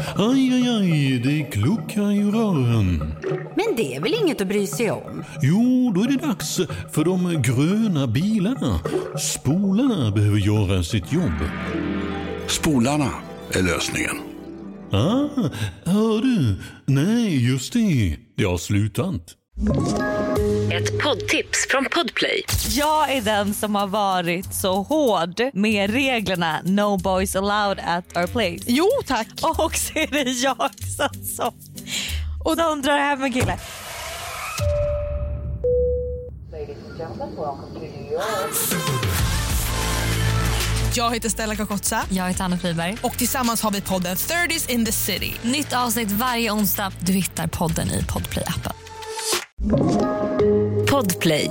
Aj, det kluckar i rören. Men det är väl inget att bry sig om? Jo, då är det dags för de gröna bilarna. Spolarna behöver göra sitt jobb. Spolarna är lösningen. Hör du? Nej, just det. Det har slutat. Ett poddtips från Podplay. Jag är den som har varit så hård med reglerna No boys allowed at our place. Jo, tack. Och så är det jag som och de drar hem en kille. Jag heter Stella Kakotsa. Jag heter Anna Friberg. Och tillsammans har vi podden 30s in the city. Nytt avsnitt varje onsdag. Du hittar podden i Podplay-appen. Podplay.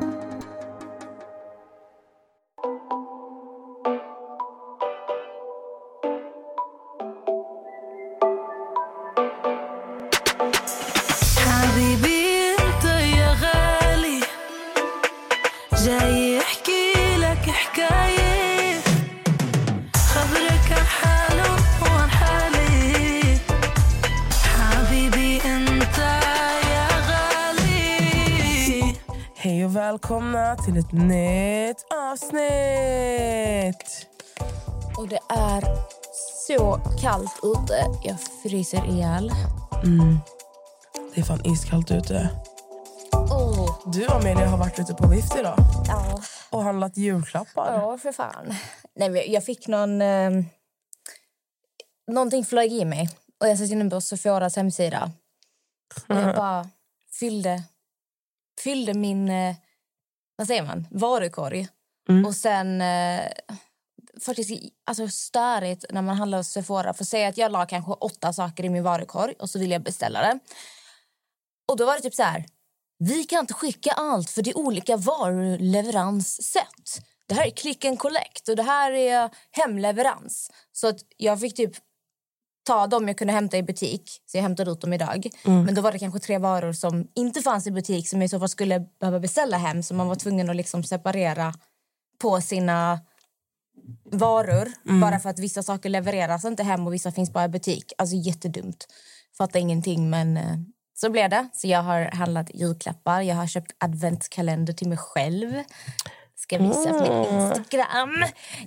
Hej och välkomna till ett nytt avsnitt. Och det är så kallt ute. Jag fryser ihjäl. Det är fan iskallt ute. Du och Amelia har varit ute på vift idag. Ja. Och handlat julklappar. Ja, för fan. Nej, jag fick någonting flög i mig. Och jag satt inne på Sephoras hemsida. Och jag bara fyllde min, vad säger man, varukorg. Och sen, faktiskt, alltså störigt när man handlar hos Sephora. För att säga att jag la kanske 8 saker i min varukorg och så vill jag beställa det. Och då var det typ så här: vi kan inte skicka allt för det är olika varuleveranssätt. Det här är click and collect och det här är hemleverans. Så att jag fick typ ta dem jag kunde hämta i butik. Så jag hämtade ut dem idag. Men då var det kanske 3 varor som inte fanns i butik som jag i så fall skulle behöva beställa hem. Så man var tvungen att liksom separera på sina varor. Bara för att vissa saker levereras inte hem och vissa finns bara i butik. Alltså jättedumt. Fattar ingenting, men så blev det. Så jag har handlat julklappar. Jag har köpt adventskalender till mig själv. Ska visa på min Instagram.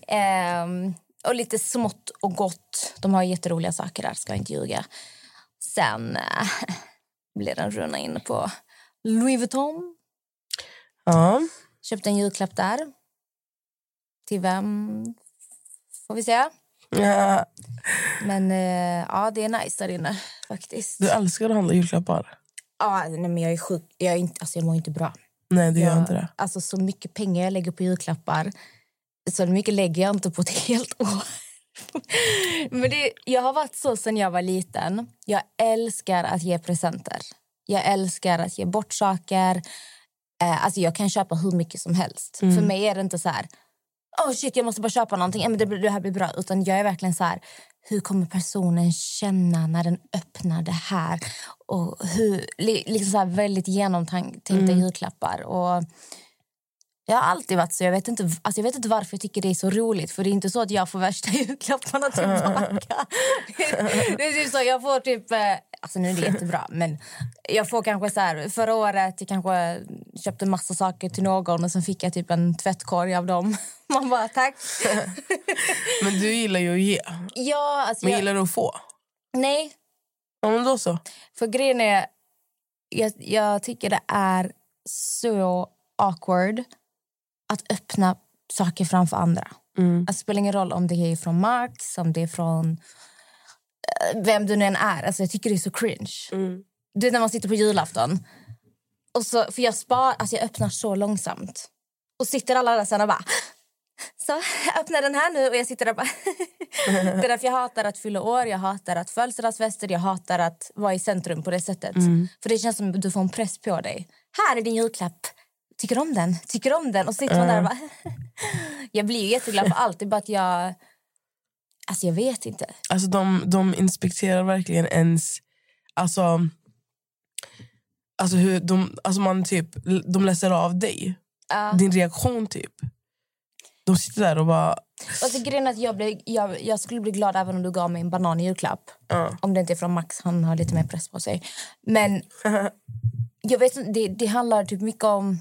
Och lite smått och gott. De har jätteroliga saker där, ska jag inte ljuga. Sen blir den runa inne på Louis Vuitton. Ja. Köpte en julklapp där. Till vem? Får vi se. Ja. Men ja, det är nice där inne faktiskt. Du älskar att handla julklappar. Ja, nej, men jag är sjuk. Jag mår inte bra. Nej, det gör inte det. Alltså så mycket pengar jag lägger på julklappar. Så mycket lägger jag inte på ett helt år. Men jag har varit så sedan jag var liten. Jag älskar att ge presenter. Jag älskar att ge bort saker. Alltså jag kan köpa hur mycket som helst. För mig är det inte så här: shit, jag måste bara köpa någonting. Men det här blir bra. Utan jag är verkligen så här: hur kommer personen känna när den öppnar det här? Och hur, liksom så här väldigt genomtänkta julklappar. Och jag har alltid varit så. Jag vet inte varför jag tycker det är så roligt. För det är inte så att jag får värsta julklapparna tillbaka. Det är typ så, jag får typ... Alltså nu är det jättebra, men jag får kanske så här... Förra året jag kanske köpte massa saker till någon och sen fick jag typ en tvättkorg av dem. Man bara, tack. Men du gillar ju att ge. Ja, alltså men gillar du att få? Nej. Ja, men då så. För grejen är... Jag tycker det är så awkward att öppna saker framför andra. Alltså, det spelar ingen roll om det är från Max, om det är från vem du nu än är. Alltså, jag tycker det är så cringe. Det är när man sitter på julafton. Och så, för jag öppnar så långsamt. Och sitter alla där sen och bara... Så, jag öppnar den här nu och jag sitter där bara... Det är därför jag hatar att fylla år, jag hatar att födelsedagsfester, jag hatar att vara i centrum på det sättet. För det känns som att du får en press på dig. Här är din julklapp. Tycker om den. Och sitter man där och bara... Jag blir jätteglad för allt. Det är bara att jag... Alltså jag vet inte. Alltså de inspekterar verkligen ens... Alltså hur de... Alltså man typ... De läser av dig. Din reaktion typ. De sitter där och bara... Alltså, grejen är att jag skulle bli glad även om du gav mig en banan i julklapp. Om det inte är från Max, han har lite mer press på sig. Men jag vet inte, det handlar typ mycket om...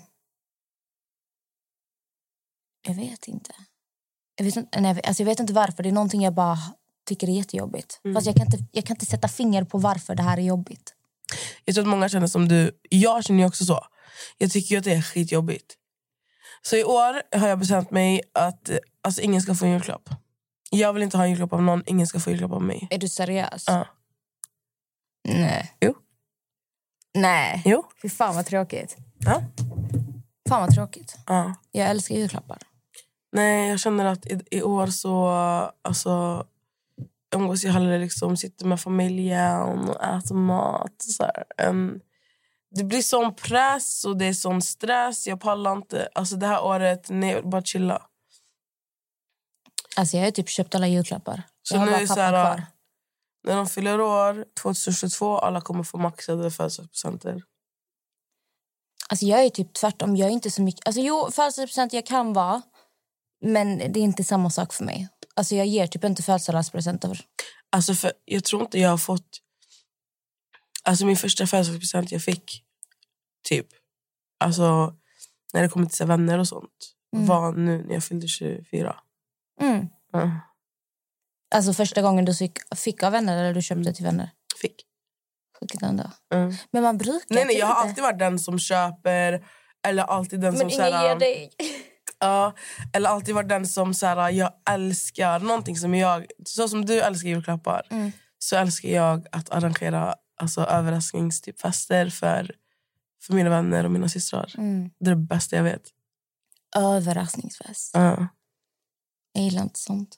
Jag vet inte. Jag vet inte varför. Det är någonting jag bara tycker är jättejobbigt. Fast jag kan inte sätta finger på varför det här är jobbigt. Jag tror att många känner som du. Jag känner ju också så. Jag tycker ju att det är skitjobbigt. Så i år har jag bestämt mig att alltså, ingen ska få en julklapp. Jag vill inte ha en julklapp av någon. Ingen ska få en julklapp av mig. Är du seriös? Ja. Nej. Jo. Nej. Jo. Fy fan vad tråkigt. Ja. Fan vad tråkigt. Ja. Jag älskar julklappar. Nej, jag känner att i år så... Alltså, umgås jag hellre liksom, sitter med familjen och äter mat. Så här. Det blir sån press och det är sån stress. Jag pallar inte. Alltså det här året, nej, bara chilla. Alltså jag har typ köpt alla julklappar. Så nu är så här, när de fyller år 2022, alla kommer få maxade födelsedagspresenter. Alltså jag är typ tvärtom. Jag är inte så mycket... Alltså jo, födelsedagspresenter jag kan vara. Men det är inte samma sak för mig. Alltså jag ger typ inte födelsedagspresenter. Alltså för jag tror inte jag har fått... Alltså min första födelsedagspresent jag fick typ... Alltså när det kommer till vänner och sånt. Var nu när jag fyllde 24. Alltså första gången du fick av vänner eller du köpte till vänner? Fick. Ändå. Men man brukar... Nej, jag har alltid varit den som köper. Eller alltid den som... Men ingen ger dig. Ja, eller alltid varit den som så här, jag älskar någonting som jag... Så som du älskar julklappar. Så älskar jag att arrangera alltså, överraskningsfester för mina vänner och mina systrar. Det är det bästa jag vet. Överraskningsfest? Ja. Jag gillar inte sånt.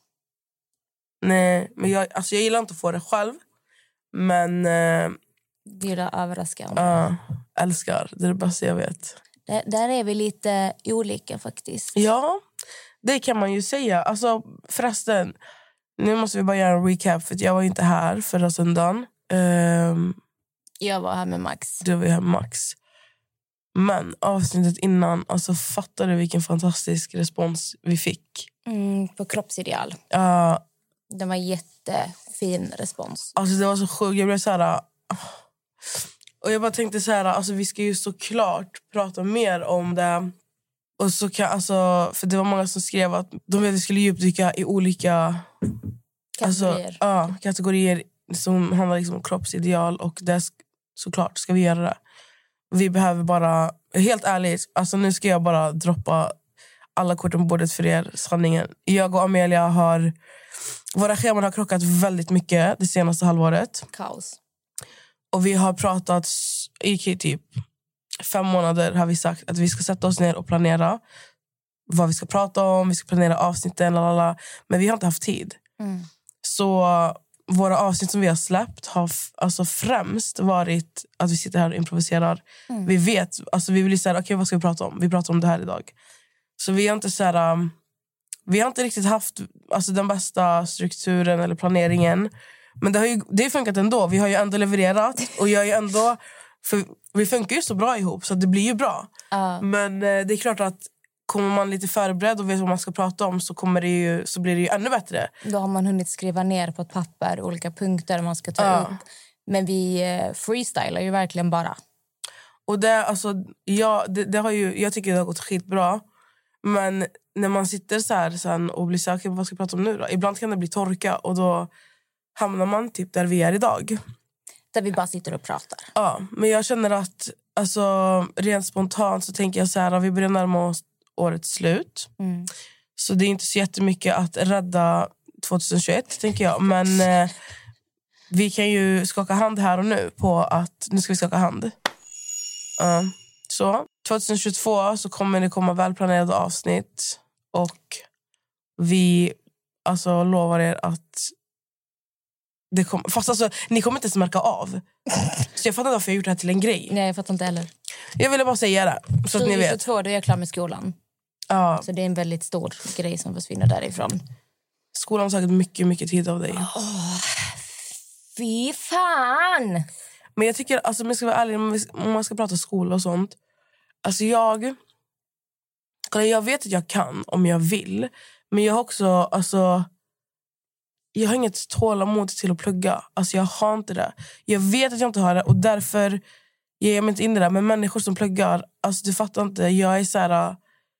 Nej, men jag gillar inte att få det själv. Men... Du gillar överraskande. Ja, älskar. Det är det bästa jag vet. Där är vi lite olika faktiskt. Ja, det kan man ju säga. Alltså, förresten, nu måste vi bara göra en recap. För jag var inte här förra söndagen. Jag var här med Max. Du var här med Max. Men avsnittet innan, alltså fattade du vilken fantastisk respons vi fick? På kroppsideal. Det var jättefin respons. Alltså det var så sjukt. Jag blev så här... Och jag bara tänkte så här, alltså vi ska ju såklart prata mer om det. Och så kan, alltså, för det var många som skrev att de ville att vi skulle djupdyka i olika kategorier. Alltså, kategorier som handlar liksom om kroppsideal. Och det såklart ska vi göra det. Vi behöver bara, helt ärligt, alltså nu ska jag bara droppa alla korten på bordet för er, sanningen. Jag och Amelia våra scheman har krockat väldigt mycket det senaste halvåret. Kaos. Och vi har pratat i typ 5 månader har vi sagt att vi ska sätta oss ner och planera vad vi ska prata om, vi ska planera avsnitten, lalala. Men vi har inte haft tid. Så våra avsnitt som vi har släppt har alltså främst varit att vi sitter här och improviserar. Vi vet, alltså vi vill säga okej, vad ska vi prata om? Vi pratar om det här idag. Så vi har inte så här, vi har inte riktigt haft alltså den bästa strukturen eller planeringen. Men det har funkat ändå. Vi har ju ändå levererat. Och jag är ju ändå... För vi funkar ju så bra ihop, så det blir ju bra. Men det är klart att kommer man lite förberedd och vet vad man ska prata om så blir det ju ännu bättre. Då har man hunnit skriva ner på ett papper olika punkter man ska ta upp. Men vi freestylar ju verkligen bara. Och det, alltså, jag tycker det har gått skitbra. Men när man sitter så här sen och blir säker på vad ska jag prata om nu då? Ibland kan det bli torka och då hamnar man typ där vi är idag. Där vi bara sitter och pratar. Ja, men jag känner att alltså, rent spontant så tänker jag så här, vi börjar närma oss årets slut. Så det är inte så jättemycket att rädda 2021, tänker jag. Men vi kan ju skaka hand här och nu på att nu ska vi skaka hand. Så 2022 så kommer det komma välplanerade avsnitt. Och vi alltså lovar er att fast alltså, ni kommer inte ens märka av. Så jag fattar inte varför jag gjort det här till en grej. Nej, jag fattar inte heller. Jag ville bara säga det, så att ni vet. 2022, då är jag klar med skolan. Så det är en väldigt stor grej som försvinner därifrån. Skolan har tagit mycket, mycket tid av dig. Fy fan! Men jag tycker, alltså om jag ska vara ärlig, om man ska prata skola och sånt. Alltså jag jag vet att jag kan om jag vill. Men jag har också, alltså, jag har inget tålamod till att plugga. Alltså jag har inte det. Jag vet att jag inte har det och därför ger jag mig inte in i det. Men människor som pluggar, alltså du fattar inte, jag är så här,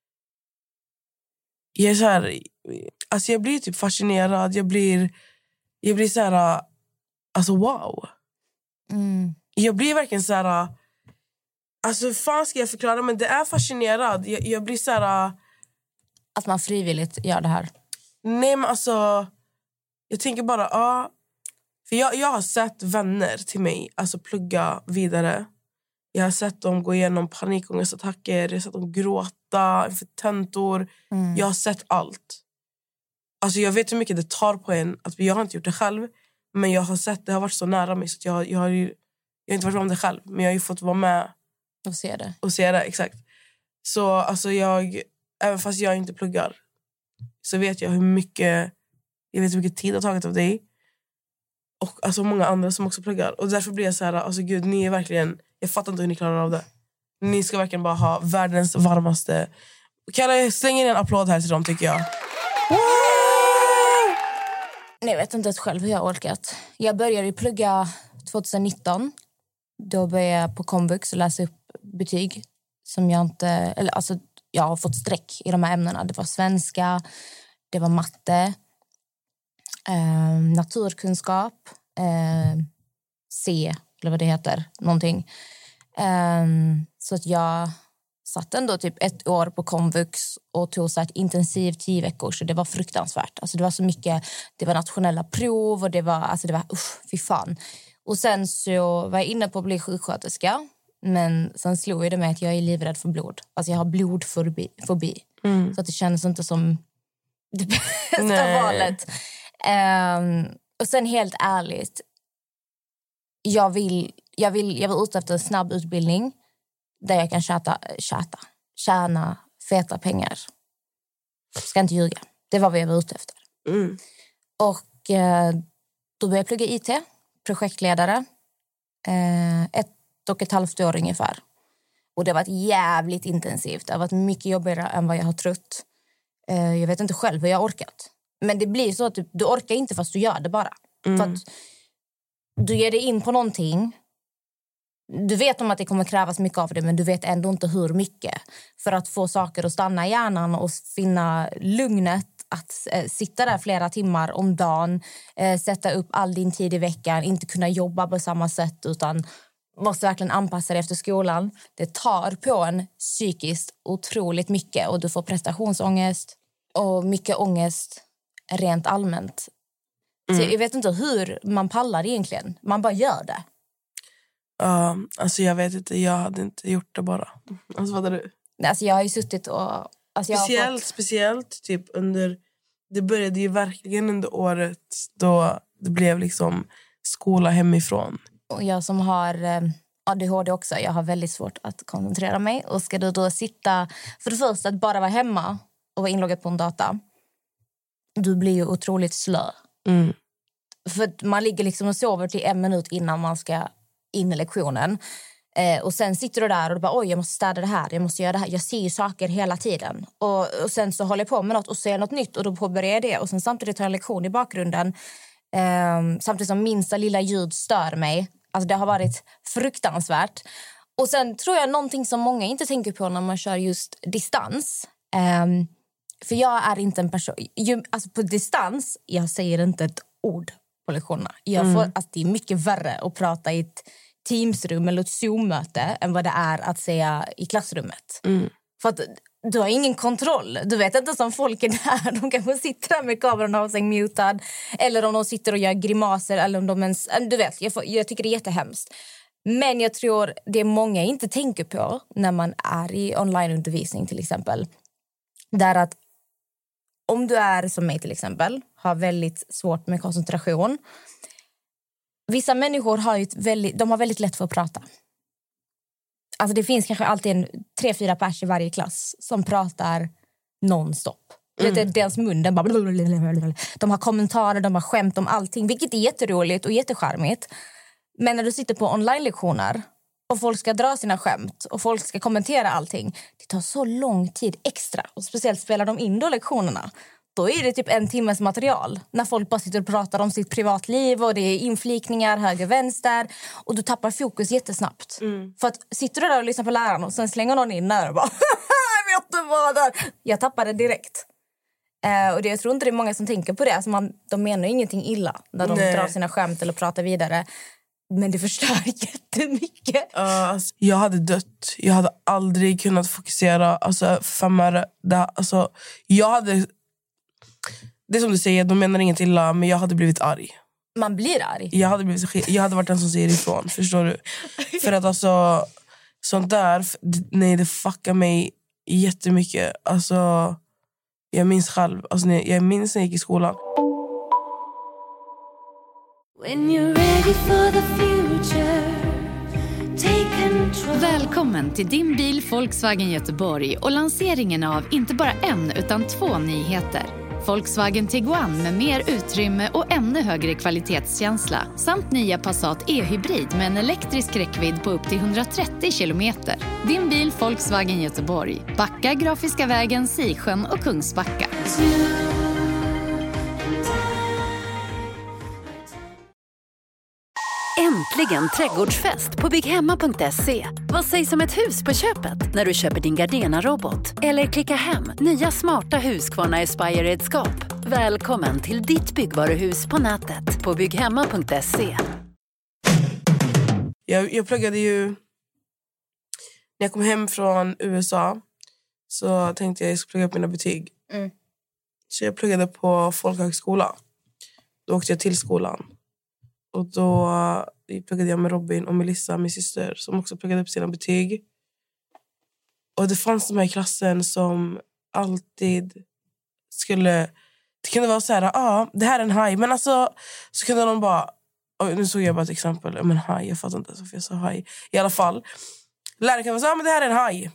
alltså jag blir typ fascinerad. Jag blir så här, alltså wow. Jag blir verkligen så här, alltså hur fan ska jag förklara, men det är fascinerad. Jag blir så här, att man frivilligt gör det här. Nej men alltså, jag tänker bara, för jag har sett vänner till mig alltså plugga vidare. Jag har sett dem gå igenom panikångestattacker, jag har sett dem gråta inför tentor. Jag har sett allt. Alltså jag vet hur mycket det tar på en. Att jag har inte gjort det själv, men jag har sett, det har varit så nära mig så att jag har inte varit med om det själv, men jag har ju fått vara med och se det, exakt. Så alltså även fast jag inte pluggar så vet jag hur mycket tid det har tagit av dig och alltså många andra som också pluggar, och därför blir jag så här, alltså gud, ni är verkligen, jag fattar inte hur ni klarar av det. Ni ska verkligen bara ha världens varmaste. Kan jag slänga in en applåd här till dem, tycker jag. Nej, jag vet inte ens själv hur jag har orkat. Jag började plugga 2019. Då började jag på komvux och läsa upp betyg som jag inte, eller alltså jag har fått streck i de här ämnena. Det var svenska, det var matte, naturkunskap, C, eller vad det heter, någonting. Så att jag satt ändå typ 1 år på komvux och tog så ett intensivt 10 veckor, så det var fruktansvärt. Alltså det var så mycket, det var nationella prov och det var fy fan. Och sen så var jag inne på att bli sjuksköterska, men sen slog det med att jag är livrädd för blod. Alltså jag har blodfobi. Så att det kändes inte som det bästa valet. Och sen helt ärligt, jag vill ute efter en snabb utbildning där jag kan tjäna feta pengar. Ska inte ljuga. Det var vad jag var ute efter. Och då började jag plugga IT, projektledare. 1,5 år ungefär. Och det har varit jävligt intensivt. Det har varit mycket jobbigare än vad jag har trott. Jag vet inte själv hur jag har orkat. Men det blir så att du orkar inte fast du gör det bara. För att du ger dig in på någonting. Du vet om att det kommer krävas mycket av det, men du vet ändå inte hur mycket. För att få saker att stanna i hjärnan och finna lugnet att sitta där flera timmar om dagen, sätta upp all din tid i veckan, inte kunna jobba på samma sätt utan måste verkligen anpassa dig efter skolan. Det tar på en psykiskt otroligt mycket och du får prestationsångest och mycket ångest rent allmänt. Så jag vet inte hur man pallar egentligen. Man bara gör det. Alltså jag vet inte, jag hade inte gjort det bara. Alltså vad är du? Alltså jag har ju suttit och... Alltså speciellt typ under... Det började ju verkligen under året då det blev liksom skola hemifrån. Och jag som har ADHD också, jag har väldigt svårt att koncentrera mig. Och ska du då sitta... För det första att bara vara hemma och vara inloggad på en data. Du blir ju otroligt slö. För man ligger liksom och sover till 1 minut innan man ska in i lektionen. Och sen sitter du där och du bara, oj jag måste städa det här, jag måste göra det här. Jag ser ju saker hela tiden. Och sen så håller jag på med något och ser något nytt och då påbörjar jag det. Och sen samtidigt tar jag lektion i bakgrunden. Samtidigt som minsta lilla ljud stör mig. Alltså det har varit fruktansvärt. Och sen tror jag någonting som många inte tänker på när man kör just distans. För jag är inte en person... Alltså på distans, jag säger inte ett ord på lektionerna. Alltså det är mycket värre att prata i ett Teamsrum eller ett Zoom-möte än vad det är att säga i klassrummet. För att du har ingen kontroll. Du vet inte som folk är där. De kanske sitter där med kameran av sig mutad. Eller om de sitter och gör grimaser. Eller om de ens... Du vet, jag tycker det är jättehemskt. Men jag tror det många inte tänker på när man är i onlineundervisning till exempel. Där att om du är som mig till exempel, har väldigt svårt med koncentration. Vissa människor har väldigt lätt för att prata. Alltså det finns kanske alltid 3-4 pers i varje klass som pratar nonstop. Deras mun, den bara... De har kommentarer, de har skämt om allting. Vilket är jätteroligt och jättecharmigt. Men när du sitter på online-lektioner och folk ska dra sina skämt och folk ska kommentera allting. Det tar så lång tid extra. Och speciellt spelar de in då lektionerna. Då är det typ 1 timmes material. När folk bara sitter och pratar om sitt privatliv och det är inflikningar höger, vänster. Och du tappar fokus jättesnabbt. För att sitter du där och lyssnar på läraren och sen slänger någon in där och bara jag vet inte vad där. Jag tappar det direkt. Och det, jag tror inte det är många som tänker på det. Alltså de menar ingenting illa när de drar sina skämt eller pratar vidare. Men det förstör jättemycket. Jag hade dött. Jag hade aldrig kunnat fokusera. Alltså, 5 år. Alltså, jag hade... Det är som du säger, de menar inget illa, men jag hade blivit arg. Man blir arg. Jag hade varit den som säger ifrån, förstår du? För att alltså, sånt där, nej, det fuckar mig jättemycket. Alltså, jag minns själv, alltså, jag minns när jag gick i skolan. When you're ready for the future, take control. Välkommen till din bil Volkswagen Göteborg och lanseringen av inte bara 1 utan 2 nyheter. Volkswagen Tiguan med mer utrymme och ännu högre kvalitetskänsla. Samt nya Passat e-hybrid med en elektrisk räckvidd på upp till 130 kilometer. Din bil Volkswagen Göteborg. Backa, Grafiska vägen, Sisjön och Kungsbacka. Äntligen trädgårdsfest på bygghemma.se. Vad sägs om ett hus på köpet när du köper din Gardena-robot? Eller klicka hem nya smarta Husqvarna Aspire-redskap. Välkommen till ditt byggvaruhus på nätet på bygghemma.se. Jag pluggade ju... När jag kom hem från USA så tänkte jag skulle plugga upp mina betyg. Så jag pluggade på folkhögskola. Då åkte jag till skolan. Och då pluggade jag med Robin och Melissa, min syster, som också pluggade upp sina betyg. Och det fanns de här i klassen som alltid skulle... Det kunde vara så här, det här är en haj. Men alltså, så kunde de bara... Nu såg jag bara ett exempel. Men haj, jag fattar inte varför jag sa haj. I alla fall. Läraren kunde säga, men det här är en haj.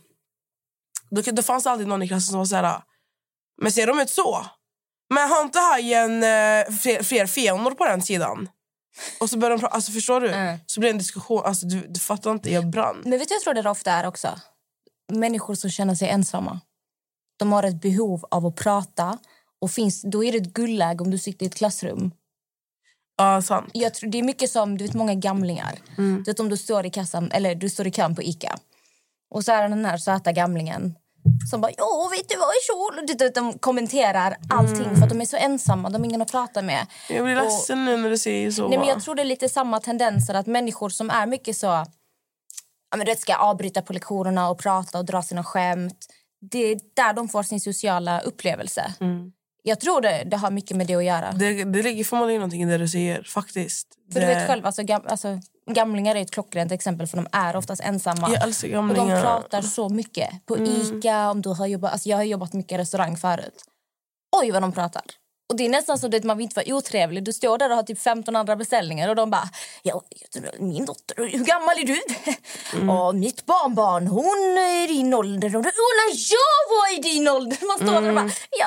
Då fanns alltid någon i klassen som var så här, men ser de ut så? Men har inte hajen fler fenor på den sidan? Och så börjar de prata, alltså förstår du? Så blir det en diskussion, alltså du fattar inte, jag brann. Men vet du, jag tror det ofta är också människor som känner sig ensamma. De har ett behov av att prata. Och då är det ett guldläge om du sitter i ett klassrum. Ja, sant. Jag tror det är mycket som, du vet, många gamlingar. Du vet, om du står i kassan, eller du står i kön på Ica. Och så är den här söta gamlingen som bara, vet du vad är så? De kommenterar allting för att de är så ensamma. De har ingen att prata med. Jag blir ledsen nu när du säger så. Nej, men jag tror det är lite samma tendenser att människor som är mycket så... Ja, men ska avbryta på lektionerna och prata och dra sina skämt. Det är där de får sin sociala upplevelse. Jag tror det har mycket med det att göra. Det ligger förmodligen någonting i det du säger, faktiskt. För du vet själv, alltså, gamlingar är ett klockrent exempel, för de är oftast ensamma. Jag älskar gamlingar. Och de pratar så mycket. På Ica, om du har jobbat... Alltså jag har jobbat mycket i restaurang förut. Oj, vad de pratar. Och det är nästan så att man vill inte vara otrevlig. Du står där och har typ 15 andra beställningar och de bara, min dotter, hur gammal är du? Och mitt barnbarn, hon är i din ålder. Och när jag var i din ålder. Man står där och bara,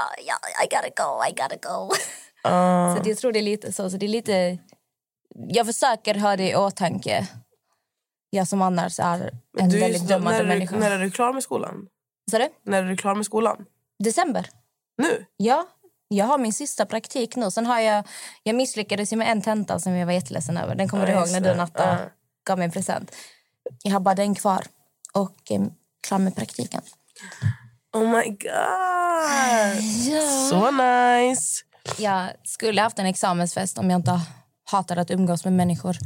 I gotta go. Så jag tror det är lite så det är lite... Jag försöker ha det i åtanke. Jag som annars är en väldigt dömande människa. När är du klar med skolan? Så det? När är du klar med skolan? December. Nu? Ja, jag har min sista praktik nu. Sen har jag misslyckades med en tenta som jag var jätteledsen över. Den kommer du ihåg när du, Natta, gav mig en present. Jag har bara den kvar. Och klar med praktiken. Oh my god! Så nice! Jag skulle haft en examensfest om jag inte hatar att umgås med människor.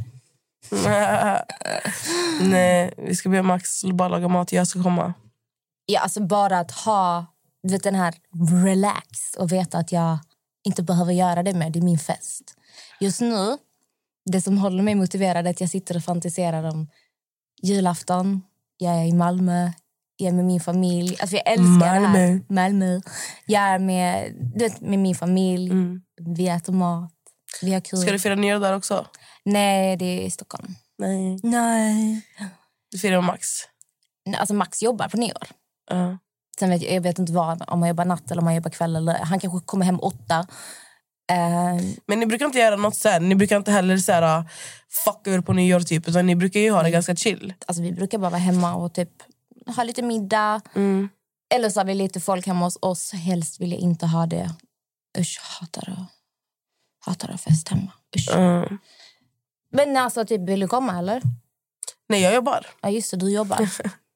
Nej, vi ska be Max bara laga mat. Jag ska komma. Ja, alltså bara att ha den här relax och veta att jag inte behöver göra det med. Det är min fest. Just nu, det som håller mig motiverad är att jag sitter och fantiserar om julafton. Jag är i Malmö. Jag är med min familj. Alltså jag älskar Malmö. Jag är med min familj. Vi äter mat. Vi har kul. Ska du fira nyår där också? Nej, det är i Stockholm. Nej. Du firar med Max? Alltså Max jobbar på nyår. Sen jag vet inte vad, om han jobbar natt eller om han jobbar kväll. Eller, han kanske kommer hem 8. Men ni brukar inte göra något så här. Ni brukar inte heller så här fucka ur på nyår typ, utan ni brukar ju ha det ganska chill. Alltså vi brukar bara vara hemma och typ ha lite middag. Eller så har vi lite folk hemma hos oss. Helst vill jag inte ha det. Usch, hatar att fest hemma. Usch. Men alltså typ, vill du komma eller? Nej, jag jobbar. Ja just det, du jobbar.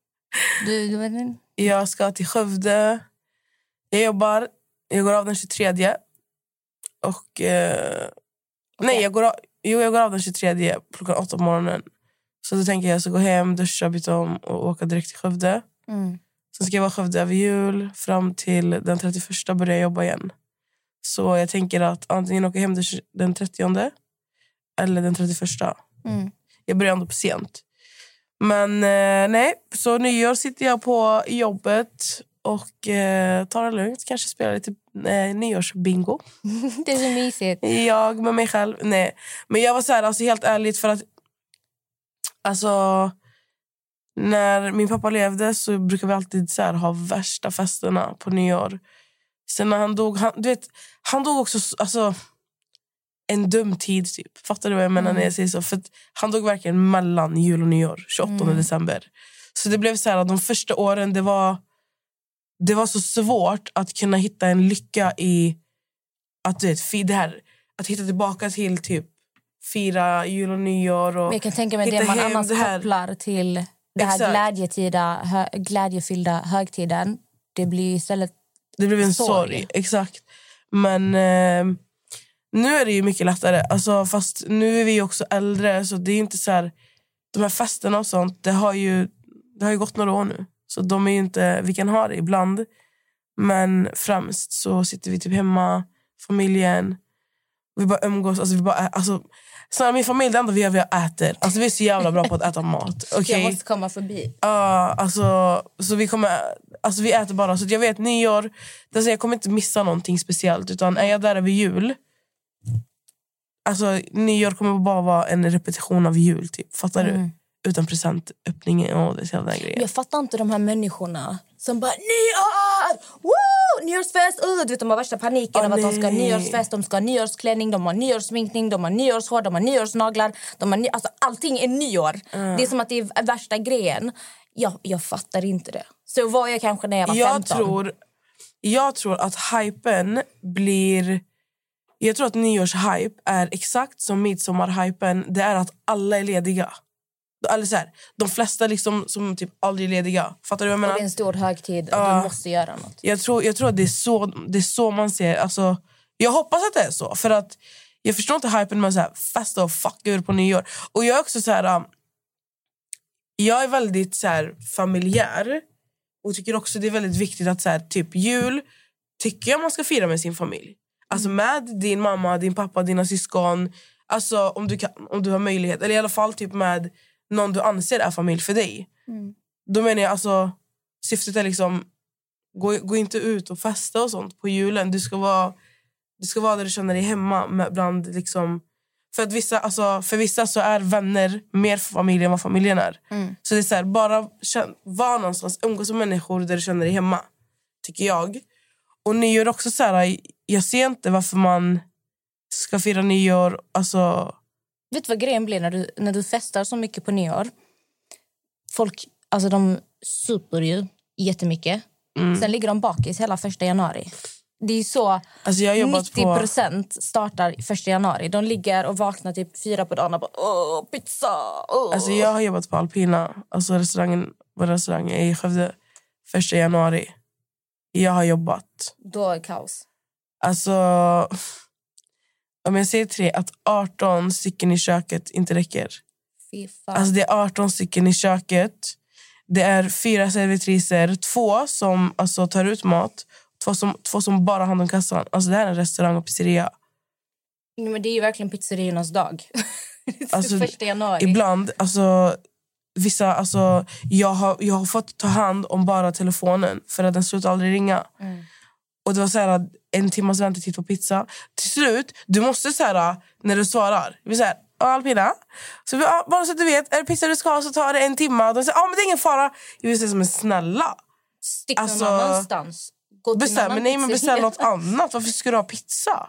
Jag ska till Skövde. Jag jobbar. Jag går av den 23. Och nej, jag går av den 23 klockan 8 på morgonen. Så då tänker jag ska gå hem, duscha, byta om och åka direkt till Skövde. Sen ska jag vara i Skövde över jul. Fram till den 31 börjar jag jobba igen. Så jag tänker att antingen åka hem den 30 eller den 31. Jag börjar ändå på sent. Men nej, så nyår sitter jag på jobbet och tar det lugnt. Kanske spelar lite nyårsbingo. Det är så mysigt. Jag med mig själv. Nej. Men jag var så här, alltså helt ärligt, för att alltså när min pappa levde så brukade vi alltid så här ha värsta festerna på nyår. Sen när han dog, han dog också alltså en dum tid typ. Fattar du vad jag menar när jag säger så? För att han dog verkligen mellan jul och nyår, 28 december. Så det blev så här att de första åren det var så svårt att kunna hitta en lycka i att det här, att hitta tillbaka till typ fira jul och nyår och men jag kan tänka mig det man annars kopplar till det här glädjefyllda högtiden. Det blir istället det blev en sorg. Exakt. Men nu är det ju mycket lättare. Alltså, fast nu är vi också äldre, så det är inte så här, de här festerna och sånt, det har ju gått några år nu. Så de är ju inte, vi kan ha det ibland. Men främst så sitter vi typ hemma, familjen. Vi bara umgås, så min familj, det enda vi gör, vi äter. Alltså vi är så jävla bra på att äta mat. Okay? Jag måste komma förbi. Så vi äter bara. Så jag vet, nyår, alltså jag kommer inte missa någonting speciellt. Utan är jag där över jul, alltså nyår kommer bara vara en repetition av jul typ. Fattar du? Utan presentöppningen och det hela den grejen. Jag fattar inte de här människorna som bara nyår! Woo! Nyårsfest! Du vet, de har värsta paniken av att de ska ha nyårsfest, de ska ha nyårsklänning, de har nyårssminkning, de har nyårshår, de har nyårsnaglar, alltså allting är nyår. Det är som att det är värsta grejen. Jag fattar inte det. Så var jag kanske när jag var 15. Jag tror att hypen blir... Jag tror att nyårshype är exakt som midsommarhypen. Det är att alla är lediga. Eller så här, de flesta liksom som typ aldrig är lediga. Fattar du vad jag menar? Och det är en stor högtid och du måste göra något. Jag tror att det är så man ser. Alltså, jag hoppas att det är så. För att jag förstår inte hypen med så här festa och fucka ur på nyår. Och jag är också så här... jag är väldigt så här familjär. Och tycker också det är väldigt viktigt att så här, typ jul tycker jag man ska fira med sin familj. Alltså med din mamma, din pappa, dina syskon. Alltså om du har möjlighet. Eller i alla fall typ med någon du anser är familj för dig. Då menar jag alltså, syftet är liksom gå inte ut och festa och sånt på julen. Du ska vara där du känner dig hemma bland liksom, för att för vissa så är vänner mer för familjen än vad familjen är. Så det är så här, bara var någonstans, umgås med människor där du känner dig hemma, tycker jag. Och nyår också så här, jag ser inte varför man ska fira nyår, alltså. Vet du vad grejen blir när du festar så mycket på nyår? Folk, alltså de super ju jättemycket. Sen ligger de bakis hela 1 januari. Det är så, alltså 90% startar 1 januari. De ligger och vaknar typ 4 på dagen och bara, pizza. Alltså jag har jobbat på Alpina, alltså vår restaurang är i Skövde 1 januari. Jag har jobbat. Då är kaos. Alltså, om jag säger 3, att 18 stycken i köket inte räcker. Fy fan. Alltså det är 18 stycken i köket. Det är 4 servitriser, 2 som alltså tar ut mat, 2 som bara har hand om kassan. Alltså det här är en restaurang och pizzeria. Men det är ju verkligen pizzeriernas dag. Alltså, 1 januari. Ibland, alltså vissa, alltså jag har fått ta hand om bara telefonen för att den slutar aldrig ringa. Och det var så här 1 timmas väntetid på pizza. Till slut, du måste så här, när du svarar, vi säger Alpina. Så bara så att du vet, är det pizza du ska ha så tar det 1 timme. Och de säger, men det är ingen fara. Jag vill säga som en snälla. Stick någon annanstans. Beställ något annat. Varför ska du ha pizza?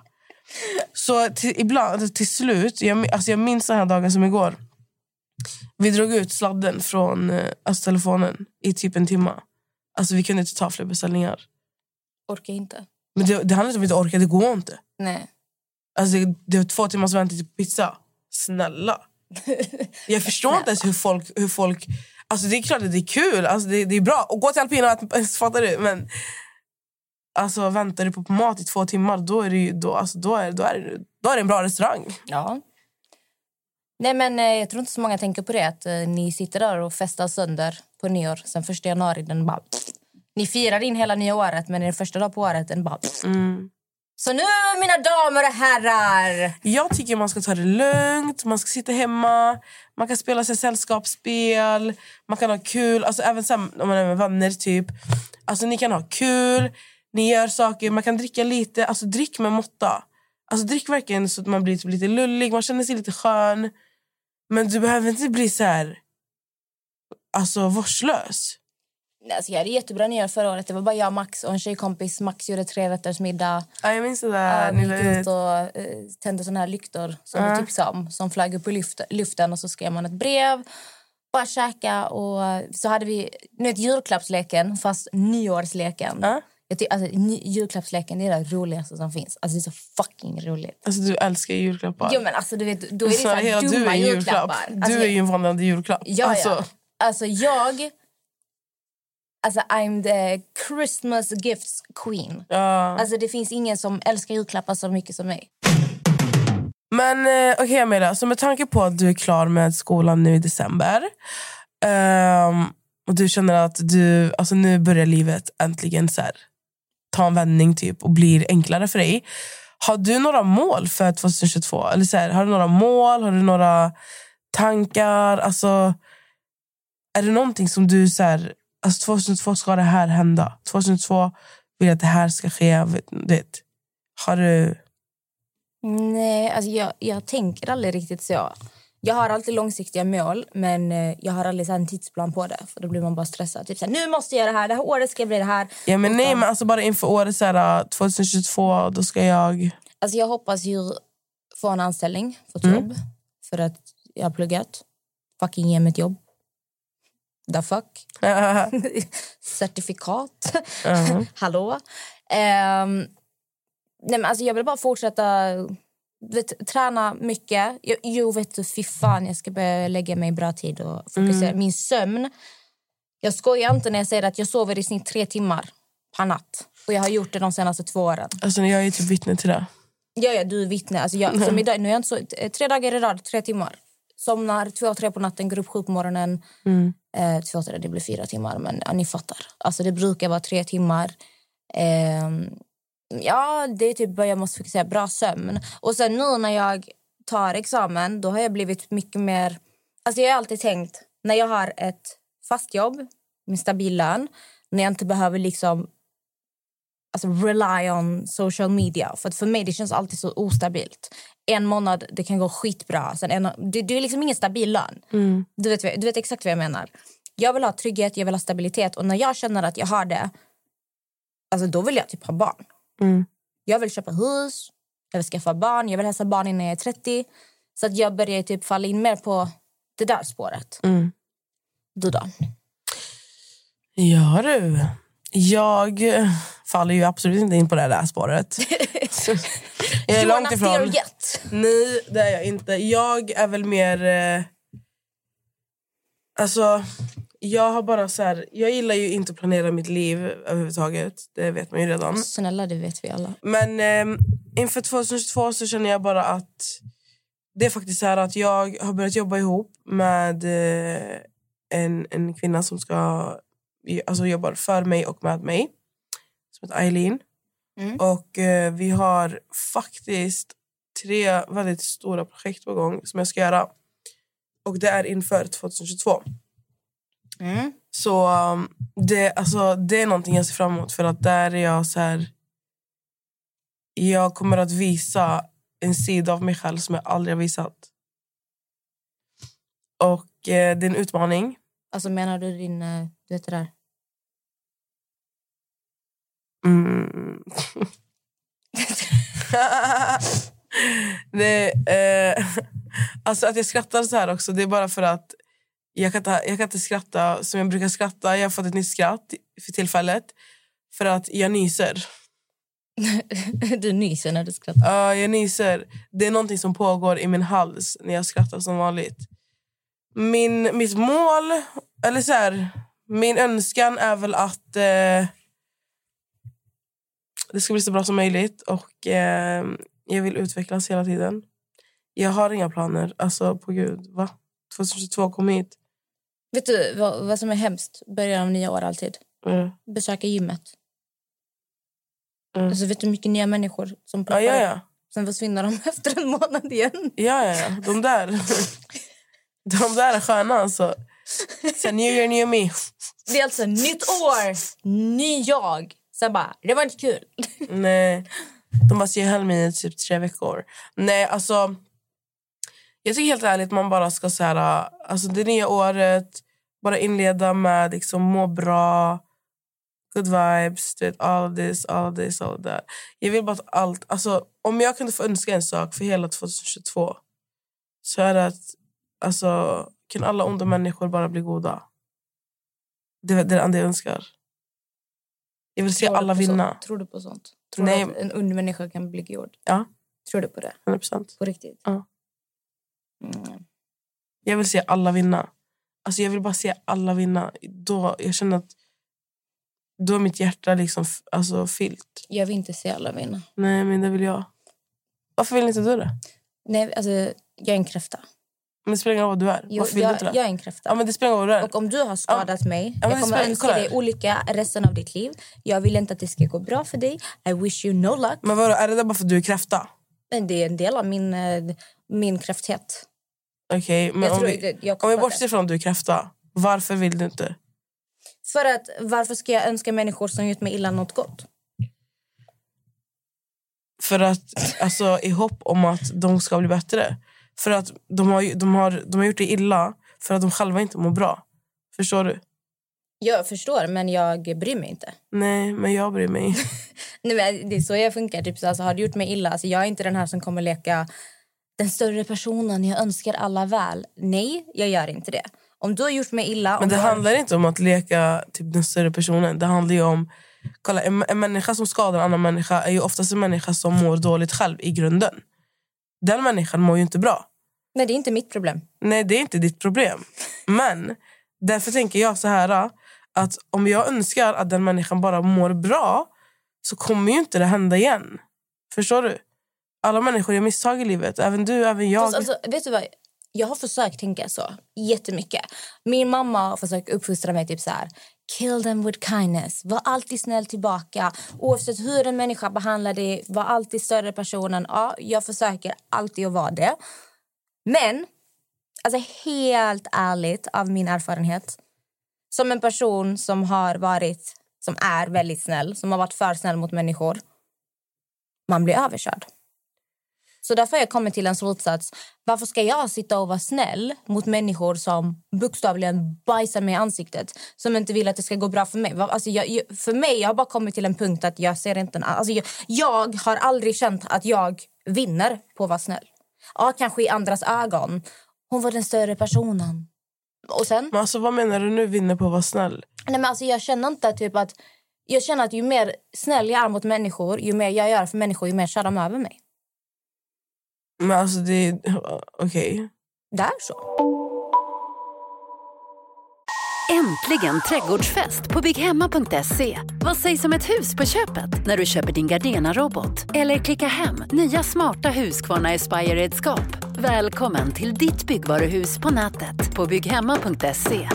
Så ibland, till slut, jag minns den här dagen som igår. Vi drog ut sladden från telefonen i typ en timme. Alltså vi kunde inte ta fler beställningar. Orkar inte. Men det handlar inte om att inte orka, det går inte. Nej. Alltså det var 2 timmars väntan till pizza. Snälla. Jag förstår inte ens hur folk... Alltså det är klart att det är kul. Alltså det är bra. Och gå till alpina, fattar du? Men alltså väntar du på mat i 2 timmar, då är det en bra restaurang. Ja. Nej, men jag tror inte så många tänker på det. Att ni sitter där och festar sönder på nyår. Sen 1 januari, den bara... Ni firar in hela nya året, men den första dag på året, den bara... Så nu, mina damer och herrar! Jag tycker man ska ta det lugnt. Man ska sitta hemma. Man kan spela sig sällskapsspel. Man kan ha kul. Alltså även om man är med vänner typ. Alltså ni kan ha kul. Ni gör saker. Man kan dricka lite. Alltså drick med måtta. Alltså drick verkligen så att man blir typ lite lullig. Man känner sig lite skön. Men du behöver inte bli så här... Alltså vårdslös. Alltså, jag hade jättebra nyår förra året. Det var bara jag, Max och en tjejkompis. Max gjorde 3-rättersmiddag. Ja, jag minns det där. Vi gick ut och tände såna här lyktor som du tipsade om. Som flög upp i luften och så skrev man ett brev. Bara käka och så hade vi julklappsleken fast nyårsleken. Alltså, julklappsleken är det roligaste som finns. Alltså det är så fucking roligt. Alltså du älskar julklappar. Jo men alltså du vet, då är det så här dumma julklappar. Du är ju en vandrande julklapp. Ja. Alltså jag... Alltså, I'm the Christmas gifts queen. Alltså, det finns ingen som älskar julklappar så mycket som mig. Men okej, Amelia. Så med tanke på att du är klar med skolan nu i december. Och du känner att alltså, nu börjar livet äntligen så här, ta en vändning typ och blir enklare för dig. Har du några mål för 2022? Eller så här, har du några mål? Har du några tankar? Alltså, är det någonting som du så här... Alltså 2002 ska det här hända. 2002 vill att det här ska ske. Vet. Har du... Nej, alltså jag tänker aldrig riktigt så. Jag har alltid långsiktiga mål. Men jag har aldrig så en tidsplan på det. För då blir man bara stressad. Typ så här, nu måste jag göra det här året ska bli det här. Ja, men nej, men alltså bara inför året så här, 2022, då ska jag... Alltså jag hoppas ju få en anställning. Få ett jobb. För att jag har pluggat. Fucking ge mig ett jobb. The fuck? Certifikat. Hallå? Nej, men alltså jag vill bara fortsätta träna mycket. Vet du, fy fan, jag ska börja lägga mig i bra tid och fokusera. Min sömn. Jag skojar inte när jag säger att jag sover i snitt 3 timmar per natt. Och jag har gjort det de senaste 2 åren. Alltså jag är ju typ vittne till det. Ja, du är vittne. Alltså som idag, nu är jag inte så... 3 dagar i rad, 3 timmar. Somnar 2-3 på natten, går upp 7 på morgonen. 2-3, det blir 4 timmar. Men ja, ni fattar. Alltså det brukar vara 3 timmar. Ja, det är typ jag måste fokusera bra sömn. Och sen nu när jag tar examen, då har jag blivit mycket mer... Alltså jag har alltid tänkt, när jag har ett fast jobb med stabil lön, när jag inte behöver liksom alltså rely on social media. För mig det känns alltid så ostabilt. 1 månad, det kan gå skitbra. Sen det är liksom ingen stabil lön. Du vet exakt vad jag menar. Jag vill ha trygghet, jag vill ha stabilitet. Och när jag känner att jag har det, alltså då vill jag typ ha barn. Jag vill köpa hus, jag vill skaffa barn, jag vill hälsa barn innan jag är 30. Så att jag börjar typ falla in mer på det där spåret. Du då? Ja du. Jag faller ju absolut inte in på det där spåret. Jag är långt ifrån. Nej, det är jag inte. Jag är väl mer... Alltså, jag har bara så här... Jag gillar ju inte att planera mitt liv överhuvudtaget. Det vet man ju redan. Snälla, det vet vi alla. Men inför 2022 så känner jag bara att... Det är faktiskt så här att jag har börjat jobba ihop med en kvinna som ska... Alltså jobbar för mig och med mig. Som heter Eileen. Och vi har faktiskt 3 väldigt stora projekt på gång som jag ska göra. Och det är inför 2022. Så det är någonting jag ser fram emot. För att där är jag så här... Jag kommer att visa en sida av mig själv som jag aldrig har visat. Och det är en utmaning. Alltså menar du din... Du vet det där? Alltså att jag skrattar så här också, det är bara för att jag kan inte skratta som jag brukar skratta. Jag har fått ett nytt skratt för tillfället för att jag nyser. Du nyser när du skrattar? Ja, jag nyser. Det är någonting som pågår i min hals när jag skrattar som vanligt. Mitt mål, eller så här, min önskan är väl att det ska bli så bra som möjligt. Och jag vill utvecklas hela tiden. Jag har inga planer. Alltså, på Gud, va? 2022 kom hit. Vet du vad som är hemskt? Början av nya år alltid. Besöka gymmet. Alltså, vet du mycket nya människor som ploppar upp? Sen försvinner de efter en månad igen. Ja. De där. De där är sköna alltså. Sen new year, new me. Det är alltså nytt år, ny jag. Sen bara, det var inte kul. Nej, de bara ser hem i typ 3 veckor. Nej, alltså jag tycker helt ärligt man bara ska så här, alltså det nya året bara inleda med liksom må bra, good vibes, all this, all that. Jag vill bara att allt, alltså om jag kunde få önska en sak för hela 2022 så är det att alltså kan alla onda människor bara bli goda. Det är det enda jag önskar. Jag vill se alla vinna. Tror du på sånt? Tror du att en ond människa kan bli god? Ja. Tror du på det? 100%. På riktigt? Ja. Jag vill se alla vinna. Alltså jag vill bara se alla vinna. Då, jag känner att då är mitt hjärta liksom alltså fyllt. Jag vill inte se alla vinna. Nej, men det vill jag. Varför vill inte du det? Nej, alltså jag är en kräfta. Men det spelar ingen roll vad du är. Varför vill du inte det? Jag är en kräfta. Ja, men det spelar ingen roll vad du är. Och om du har skadat mig, jag kommer önska dig olika resten av ditt liv. Jag vill inte att det ska gå bra för dig. I wish you no luck. Men vadå, är det där bara för att du är kräfta? Men det är en del av min kräfthet. Okej, men om vi bortser från att du är kräfta, varför vill du inte? För att, varför ska jag önska människor som gjort mig illa något gott? För att, alltså i hopp om att de ska bli bättre. För att de har gjort det illa för att de själva inte mår bra. Förstår du? Jag förstår, men jag bryr mig inte. Nej, men jag bryr mig. Nej, men det är så jag funkar. Typ, så, alltså, har du gjort mig illa? Alltså, jag är inte den här som kommer leka den större personen. Jag önskar alla väl. Nej, jag gör inte det. Om du har gjort mig illa... Men det handlar inte om att leka typ, den större personen. Det handlar ju om... Kolla, en människa som skadar en annan människa är ju oftast en människa som mår dåligt själv i grunden. Den människan mår ju inte bra. Nej, det är inte mitt problem. Nej, det är inte ditt problem. Men därför tänker jag så här att om jag önskar att den människan bara mår bra så kommer ju inte det hända igen. Förstår du? Alla människor gör misstag i livet. Även du, även jag. Fast, alltså, vet du vad? Jag har försökt tänka så jättemycket. Min mamma har försökt uppfostra mig typ så här: kill them with kindness. Var alltid snäll tillbaka. Oavsett hur en människa behandlar dig, var alltid större personen. Ja, jag försöker alltid att vara det. Men, alltså helt ärligt av min erfarenhet, som en person som är väldigt snäll, som har varit för snäll mot människor, man blir överkörd. Så därför har jag kommit till en slutsats. Varför ska jag sitta och vara snäll mot människor som bokstavligen bajsar mig i ansiktet, som inte vill att det ska gå bra för mig? Alltså för mig, jag har bara kommit till en punkt att jag ser inte... Alltså jag har aldrig känt att jag vinner på att vara snäll. Ja, kanske i andras ögon. Hon var den större personen. Och sen... Men alltså, vad menar du nu, vinner på att vara snäll? Nej, men alltså jag känner inte typ att... Jag känner att ju mer snäll jag är mot människor, ju mer jag gör för människor, ju mer kör de över mig. Men alltså det är... Okej. Det är så. Äntligen trädgårdsfest på BigHemma.se. Vad sägs om ett hus på köpet när du köper din Gardena-robot? Eller klicka hem nya smarta Husqvarna Aspire-redskap. Välkommen till ditt byggvaruhus på nätet på BigHemma.se.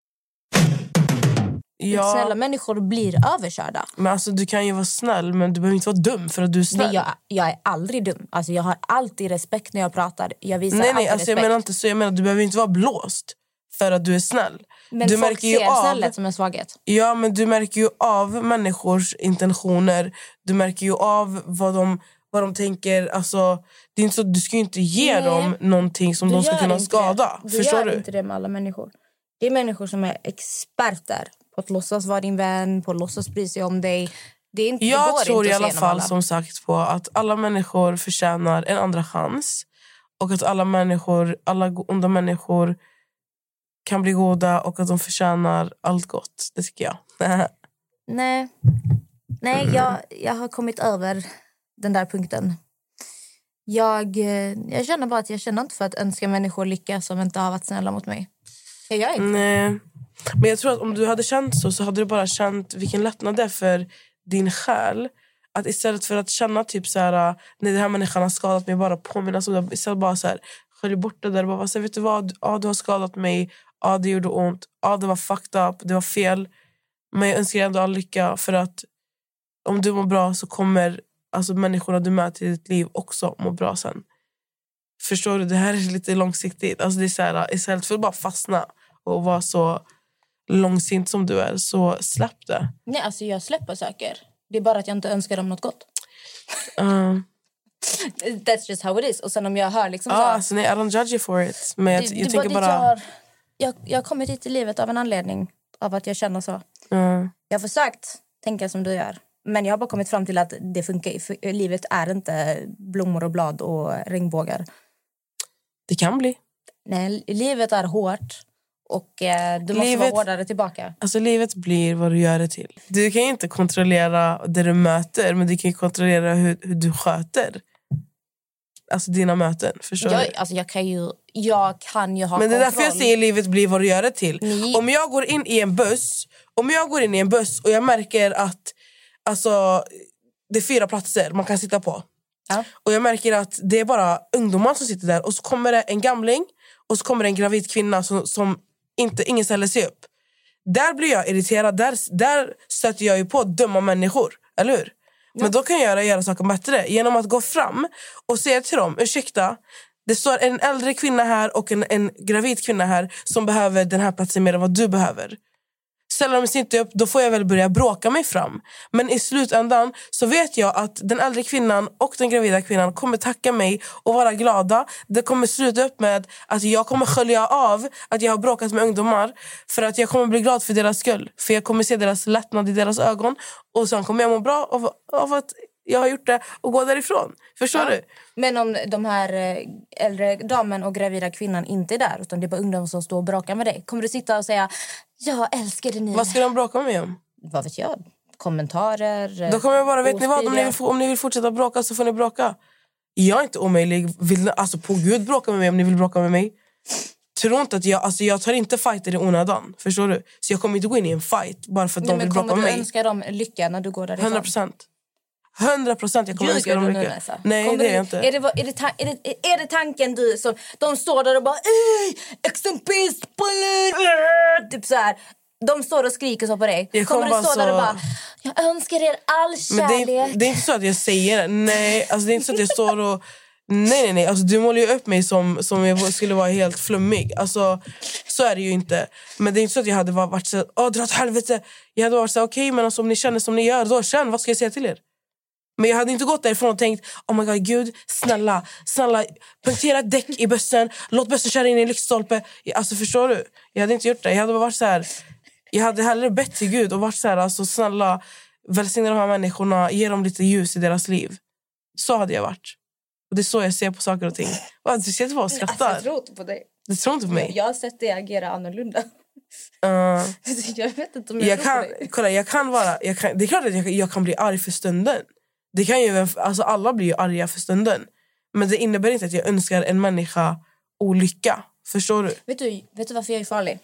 Ja. Snälla människor blir överkörda. Men alltså du kan ju vara snäll, men du behöver inte vara dum för att du är snäll. Nej, jag är aldrig dum. Alltså jag har alltid respekt när jag pratar. Jag visar nej, alltid alltså respekt. Jag menar inte så. Jag menar du behöver inte vara blåst för att du är snäll. Men du folk ser snällhet som en svaghet. Ja, men du märker ju av människors intentioner. Du märker ju av vad de tänker. Alltså, det är inte så, du ska ju inte ge dem någonting som de ska kunna skada. Förstår du? Gör inte det med alla människor. Det är människor som är experter på att låtsas vara din vän, på att låtsas bry sig om dig. Jag tror i alla fall som sagt på att alla människor förtjänar en andra chans. Och att alla onda människor kan bli goda och att de förtjänar allt gott. Det tycker jag. Nej, jag har kommit över den där punkten. Jag känner bara att jag känner inte för att önska människor lycka som inte har varit snälla mot mig. Jag gör inte. Nej. Men jag tror att om du hade känt så hade du bara känt vilken lättnad det är för din själ. Att istället för att känna typ så här, när den här människan har skadat mig, bara påminnas om det. Istället bara så här, skölj bort det där. Bara så här, vet du vad? Ja, du har skadat mig. Ja, det gjorde ont. Ja, det var fucked up. Det var fel. Men jag önskar ändå all lycka. För att om du mår bra så kommer alltså människorna du möter i ditt liv också må bra sen. Förstår du? Det här är lite långsiktigt. Alltså det är så här, istället för att bara fastna och vara så långsint som du är, så släpp det. Nej, alltså jag släpper saker. Det är bara att jag inte önskar dem något gott. That's just how it is. Och sen om jag hör liksom så... Alltså, nej, I don't judge you for it. Men jag tänker bara... Jag har kommit hit i livet av en anledning. Av att jag känner så. Jag har försökt tänka som du gör. Men jag har bara kommit fram till att det funkar. För livet är inte blommor och blad och regnbågar. Det kan bli. Nej, livet är hårt. Och du måste vara hårdare tillbaka. Alltså livet blir vad du gör det till. Du kan ju inte kontrollera det du möter. Men du kan ju kontrollera hur du sköter. Alltså dina möten. Förstår du? Alltså jag kan ju ha men kontroll. Men det är därför jag säger livet blir vad du gör det till. Om jag går in i en buss. Och jag märker att alltså, det är 4 platser man kan sitta på. Ja. Och jag märker att det är bara ungdomar som sitter där. Och så kommer det en gamling. Och så kommer det en gravid kvinna som ingen ställer sig upp. Där blir jag irriterad. Där stöter jag ju på dumma människor. Eller hur? Ja. Men då kan jag göra saker bättre. Genom att gå fram och säga till dem: ursäkta, det står en äldre kvinna här och en gravid kvinna här som behöver den här platsen mer än vad du behöver. Ställer de sig inte upp, då får jag väl börja bråka mig fram. Men i slutändan så vet jag att den äldre kvinnan och den gravida kvinnan kommer tacka mig och vara glada. Det kommer sluta upp med att jag kommer skölja av att jag har bråkat med ungdomar. För att jag kommer bli glad för deras skull. För jag kommer se deras lättnad i deras ögon. Och sen kommer jag må bra av att jag har gjort det och gå därifrån. Förstår du? Men om de här äldre damen och gravida kvinnan inte är där, utan det är bara ungdomar som står och bråkar med dig, kommer du sitta och säga: jag älskar det ni. Vad ska de bråka med mig om? Vad vet jag? Kommentarer. Då kommer jag bara, vet ni vad? Om ni vill fortsätta bråka så får ni bråka. Jag är inte omöjlig. Alltså på Gud, bråka med mig om ni vill bråka med mig. Tror inte att jag tar inte fighter i onödan. Förstår du? Så jag kommer inte gå in i en fight bara för att de vill bråka med mig. Kommer du önska dem lycka när du går därifrån? 100% jag kommer önska dem lycka. Nej, det är jag inte. Är det tanken du som... De står där och bara... exempelvis typ så här. De står och skriker så på dig. Kommer du stå där och bara... jag önskar er all kärlek. Men det är inte så att jag säger det. Nej, alltså det är inte så att jag står och... Nej. Alltså, du målar ju upp mig som jag skulle vara helt flummig. Alltså, så är det ju inte. Men det är inte så att jag hade varit så... dra åt helvete. Jag hade varit så okej, men alltså, om ni känner som ni gör, då känn. Vad ska jag säga till er? Men jag hade inte gått därifrån och tänkt: oh my god, Gud, snälla punktera däck i bussen, låt bussen köra in i en lyktstolpe. Alltså förstår du? Jag hade inte gjort det. Jag hade bara varit så här. Jag hade hellre bett till Gud och varit så här: alltså snälla, välsigna de här människorna, ge dem lite ljus i deras liv. Så hade jag varit. Och det är så jag ser på saker och ting. Du ser inte vad jag skrattar. Jag tror inte på dig. Du tror inte på mig? Jag har sett dig agera annorlunda. Jag vet inte om jag tror på dig. Kolla, det är klart att jag kan bli arg för stunden. Det kan ju, alltså alla blir ju arga för stunden. Men det innebär inte att jag önskar en människa olycka. Förstår du? Vet du varför jag är farlig?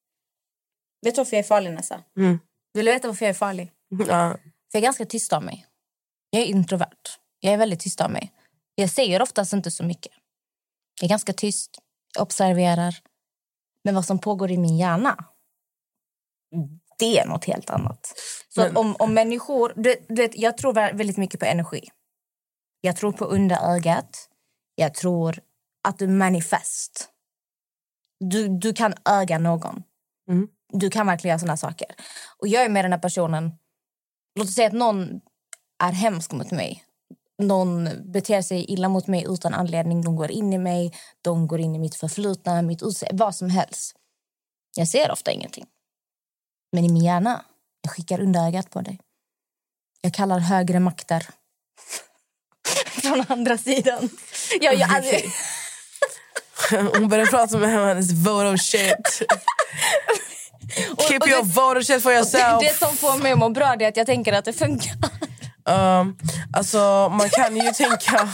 Vet du varför jag är farlig, Nessa? Vill du veta varför jag är farlig? Ja. För jag är ganska tyst av mig. Jag är introvert. Jag är väldigt tyst av mig. Jag säger oftast inte så mycket. Jag är ganska tyst. Jag observerar. Men vad som pågår i min hjärna, det är något helt annat. Så om människor... Du vet, jag tror väldigt mycket på energi. Jag tror på underögat. Jag tror att du manifest. Du kan öga någon. Du kan verkligen göra såna saker. Och jag är med den här personen. Låt oss säga att någon är hemsk mot mig. Någon beter sig illa mot mig utan anledning. De går in i mig. De går in i mitt förflutna, mitt utseende, vad som helst. Jag ser ofta ingenting. Men i min hjärna, jag skickar underögat på dig. Jag kallar högre makter. Från andra sidan. Hon började prata med hennes vote of shit. Keep your vote of shit for yourself. Det som får mig att må bra är att jag tänker att det funkar. Alltså man kan ju tänka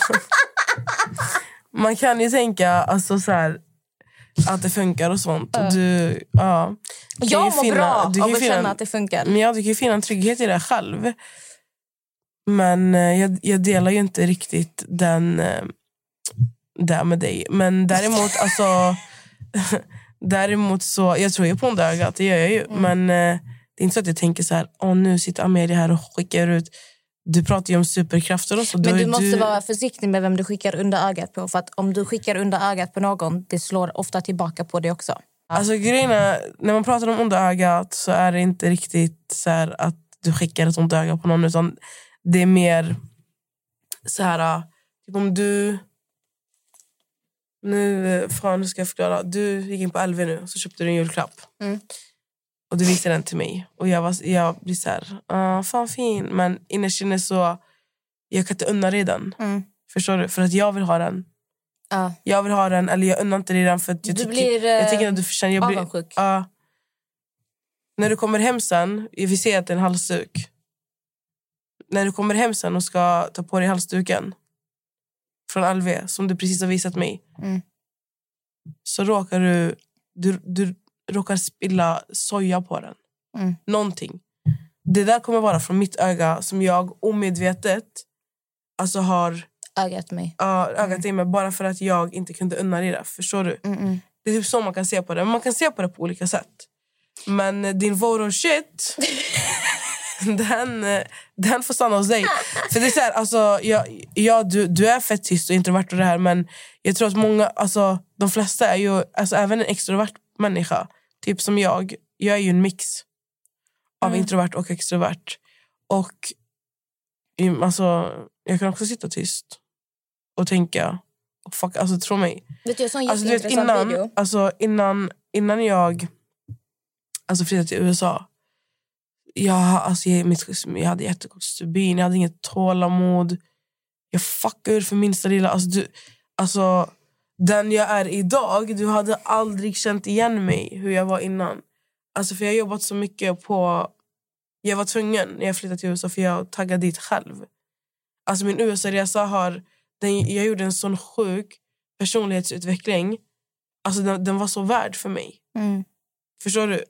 alltså så här, att det funkar och sånt. Och jag mår bra av att känna att det funkar. Men du kan ju finna en trygghet i det själv. Men jag delar ju inte riktigt den där med dig. Men däremot alltså däremot så jag tror ju på onda ögat, det gör jag ju. Men det är inte så att jag tänker så här, nu sitter Amelia här och skickar ut. Du pratar ju om superkrafter och så. Men du måste vara försiktig med vem du skickar under ögat på. För att om du skickar under ögat på någon, det slår ofta tillbaka på det också. Alltså grejerna, när man pratar om onda ögat så är det inte riktigt så här att du skickar ett onda öga på någon. Utan det är mer så här, typ om du... Nu ska jag förklara. Du gick in på LV nu och så köpte du en julklapp. Och du visade den till mig. Och jag blir så här, fan fin. Men innerst inne så, jag kan inte unna dig den. Förstår du? För att jag vill ha den. Jag vill ha den, eller jag unnar inte dig den. För att jag tycker att du förtjänar. Avundsjuk. När du kommer hem sen, vi ser att det är en halsduk. När du kommer hem sen och ska ta på dig halsduken från LV, som du precis har visat mig. Så råkar du råkar spilla soja på den. Någonting. Det där kommer vara från mitt öga som jag omedvetet alltså har ögat mig. Ögat i mig bara för att jag inte kunde unna det. Förstår du? Det är typ så man kan se på det. Man kan se på det på olika sätt. Men din vote of shit den får stanna hos dig. För det är så här, alltså, du är fett tyst och introvert och det här, men jag tror att många, alltså de flesta är ju, alltså även en extrovert människa, typ som jag är ju en mix av introvert och extrovert. Och alltså jag kan också sitta tyst och tänka och fuck, alltså tro mig. Vet du, sån alltså, innan video. Alltså innan jag alltså flyttade till USA, jag hade jättekort stubin, jag hade inget tålamod. Jag fuckade ur för minsta lilla. Alltså den jag är idag, du hade aldrig känt igen mig hur jag var innan. Alltså för jag har jobbat så mycket på... Jag var tvungen när jag flyttade till USA för jag taggade dit själv. Alltså min USA-resa jag gjorde en sån sjuk personlighetsutveckling. Alltså den var så värd för mig. Förstår du?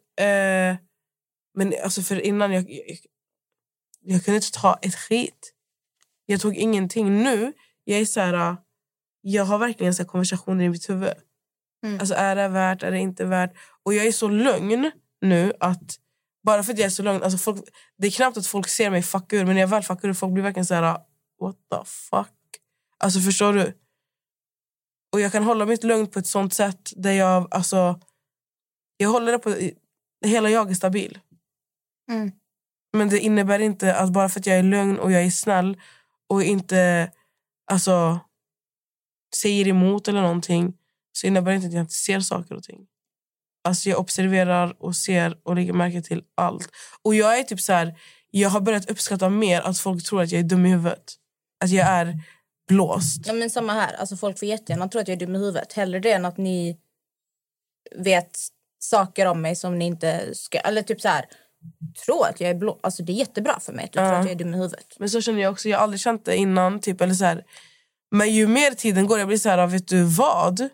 Men alltså för innan jag kunde inte ta ett skit. Jag tog ingenting. Nu, jag är så här, jag har verkligen så här konversationer i mitt huvud. Alltså är det värt, är det inte värt? Och jag är så lugn nu att bara för att jag är så lugn, alltså det är knappt att folk ser mig fucka ur, men när jag väl fuckar ur, folk blir verkligen så här, what the fuck? Alltså förstår du? Och jag kan hålla mitt lugn på ett sånt sätt där jag håller det på, hela jag är stabil. Men det innebär inte att bara för att jag är lugn och jag är snäll och inte alltså säger emot eller någonting, så innebär det inte att jag inte ser saker och ting. Alltså jag observerar och ser och lägger märke till allt. Och jag är typ så här, jag har börjat uppskatta mer att folk tror att jag är dum i huvudet. Att jag är blåst. Ja, men samma här, alltså folk får jättegärna tro att jag är dum i huvudet. Hellre det än att ni vet saker om mig som ni inte ska, eller typ så här, tro att jag är blå. Alltså det är jättebra för mig att tro att jag är dum i huvudet. Men så känner jag också, jag har aldrig känt det innan typ, eller så här. Men ju mer tiden går, jag blir så här, vet du vad?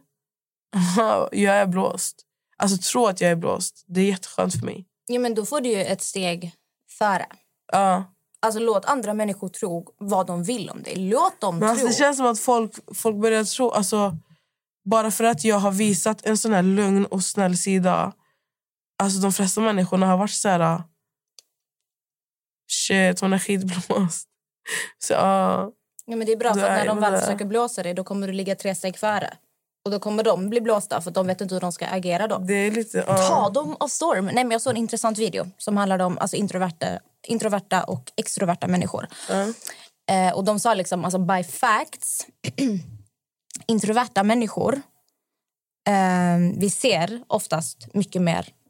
Jag är blåst. Alltså tro att jag är blåst, det är jätteskönt för mig. Ja, men då får du ju ett steg före. Alltså låt andra människor tro vad de vill om dig. Låt dem tro. Alltså, det känns som att folk börjar tro, alltså bara för att jag har visat en sån här lugn och snäll sida. Alltså de flesta människorna har varit så här, shit, hon är skitblåst. Så ja, men det är bra, för att när de väl försöker blåsa dig, då kommer du ligga 3 steg före. Och då kommer de bli blåsta, för att de vet inte hur de ska agera då. Det är lite, ta dem av storm. Nej, men jag såg en intressant video som handlade om alltså, introverta och extroverta människor. Och de sa liksom, alltså by facts, introverta människor, vi ser oftast mycket mer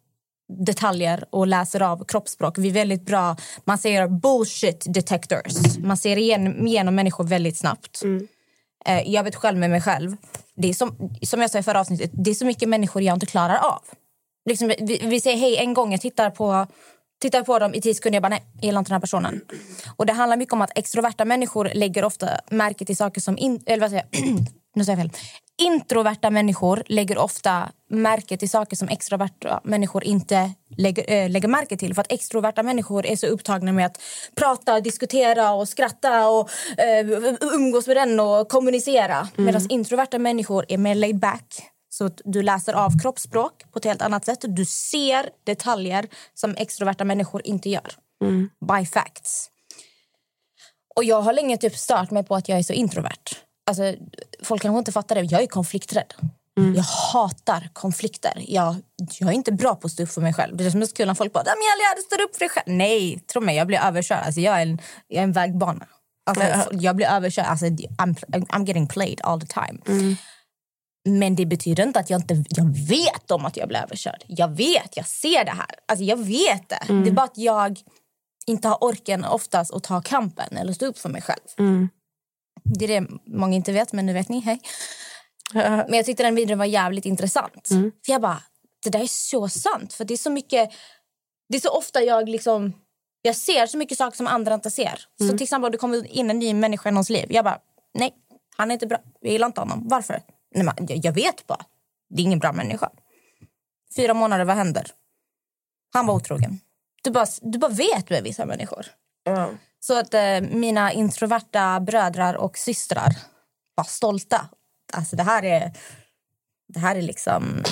detaljer och läser av kroppsspråk. Vi är väldigt bra. Man säger bullshit detectors. Man ser igenom människor väldigt snabbt. Jag vet själv med mig själv. Det är som jag sa i förra avsnittet. Det är så mycket människor jag inte klarar av. Liksom, vi säger hej en gång. Jag tittar på dem i 10 sekunder. Jag bara nej, jag gillar inte den här personen. Och det handlar mycket om att extroverta människor lägger ofta märke till saker som... eller vad säger jag? Nu säger jag fel. Introverta människor lägger ofta märke till saker som extroverta människor inte lägger märke till. För att extroverta människor är så upptagna med att prata, diskutera och skratta och umgås med den och kommunicera. Medan introverta människor är mer laid back. Så att du läser av kroppsspråk på ett helt annat sätt. Du ser detaljer som extroverta människor inte gör. By facts. Och jag har länge typ stört mig på att jag är så introvert. Alltså, folk kanske inte fattar det. Jag är konflikträdd. Jag hatar konflikter. Jag är inte bra på att stå upp för mig själv. Det är som är så kul när folk bara, Amelia, du står upp för dig själv. Nej, tro mig, jag blir överkörd. Alltså, jag är en vägbana. Alltså, jag blir överkörd. Alltså, I'm getting played all the time. Men det betyder inte att jag vet om att jag blir överkörd. Jag ser det här. Alltså, jag vet det. Det är bara att jag inte har orken oftast att ta kampen eller stå upp för mig själv. Det är det många inte vet, men nu vet ni, hej. Men jag tyckte den videon var jävligt intressant. För jag bara, det där är så sant. För det är så mycket, det är så ofta jag ser så mycket saker som andra inte ser. Så till exempel om det kommer in en ny människa i någons liv. Jag bara, nej, han är inte bra. Jag gillar inte honom. Varför? Nej, men jag vet bara. Det är ingen bra människa. 4 månader, vad händer? Han var otrogen. Du bara vet med vissa människor. Så att mina introverta brödrar och systrar var stolta. Alltså det här är liksom...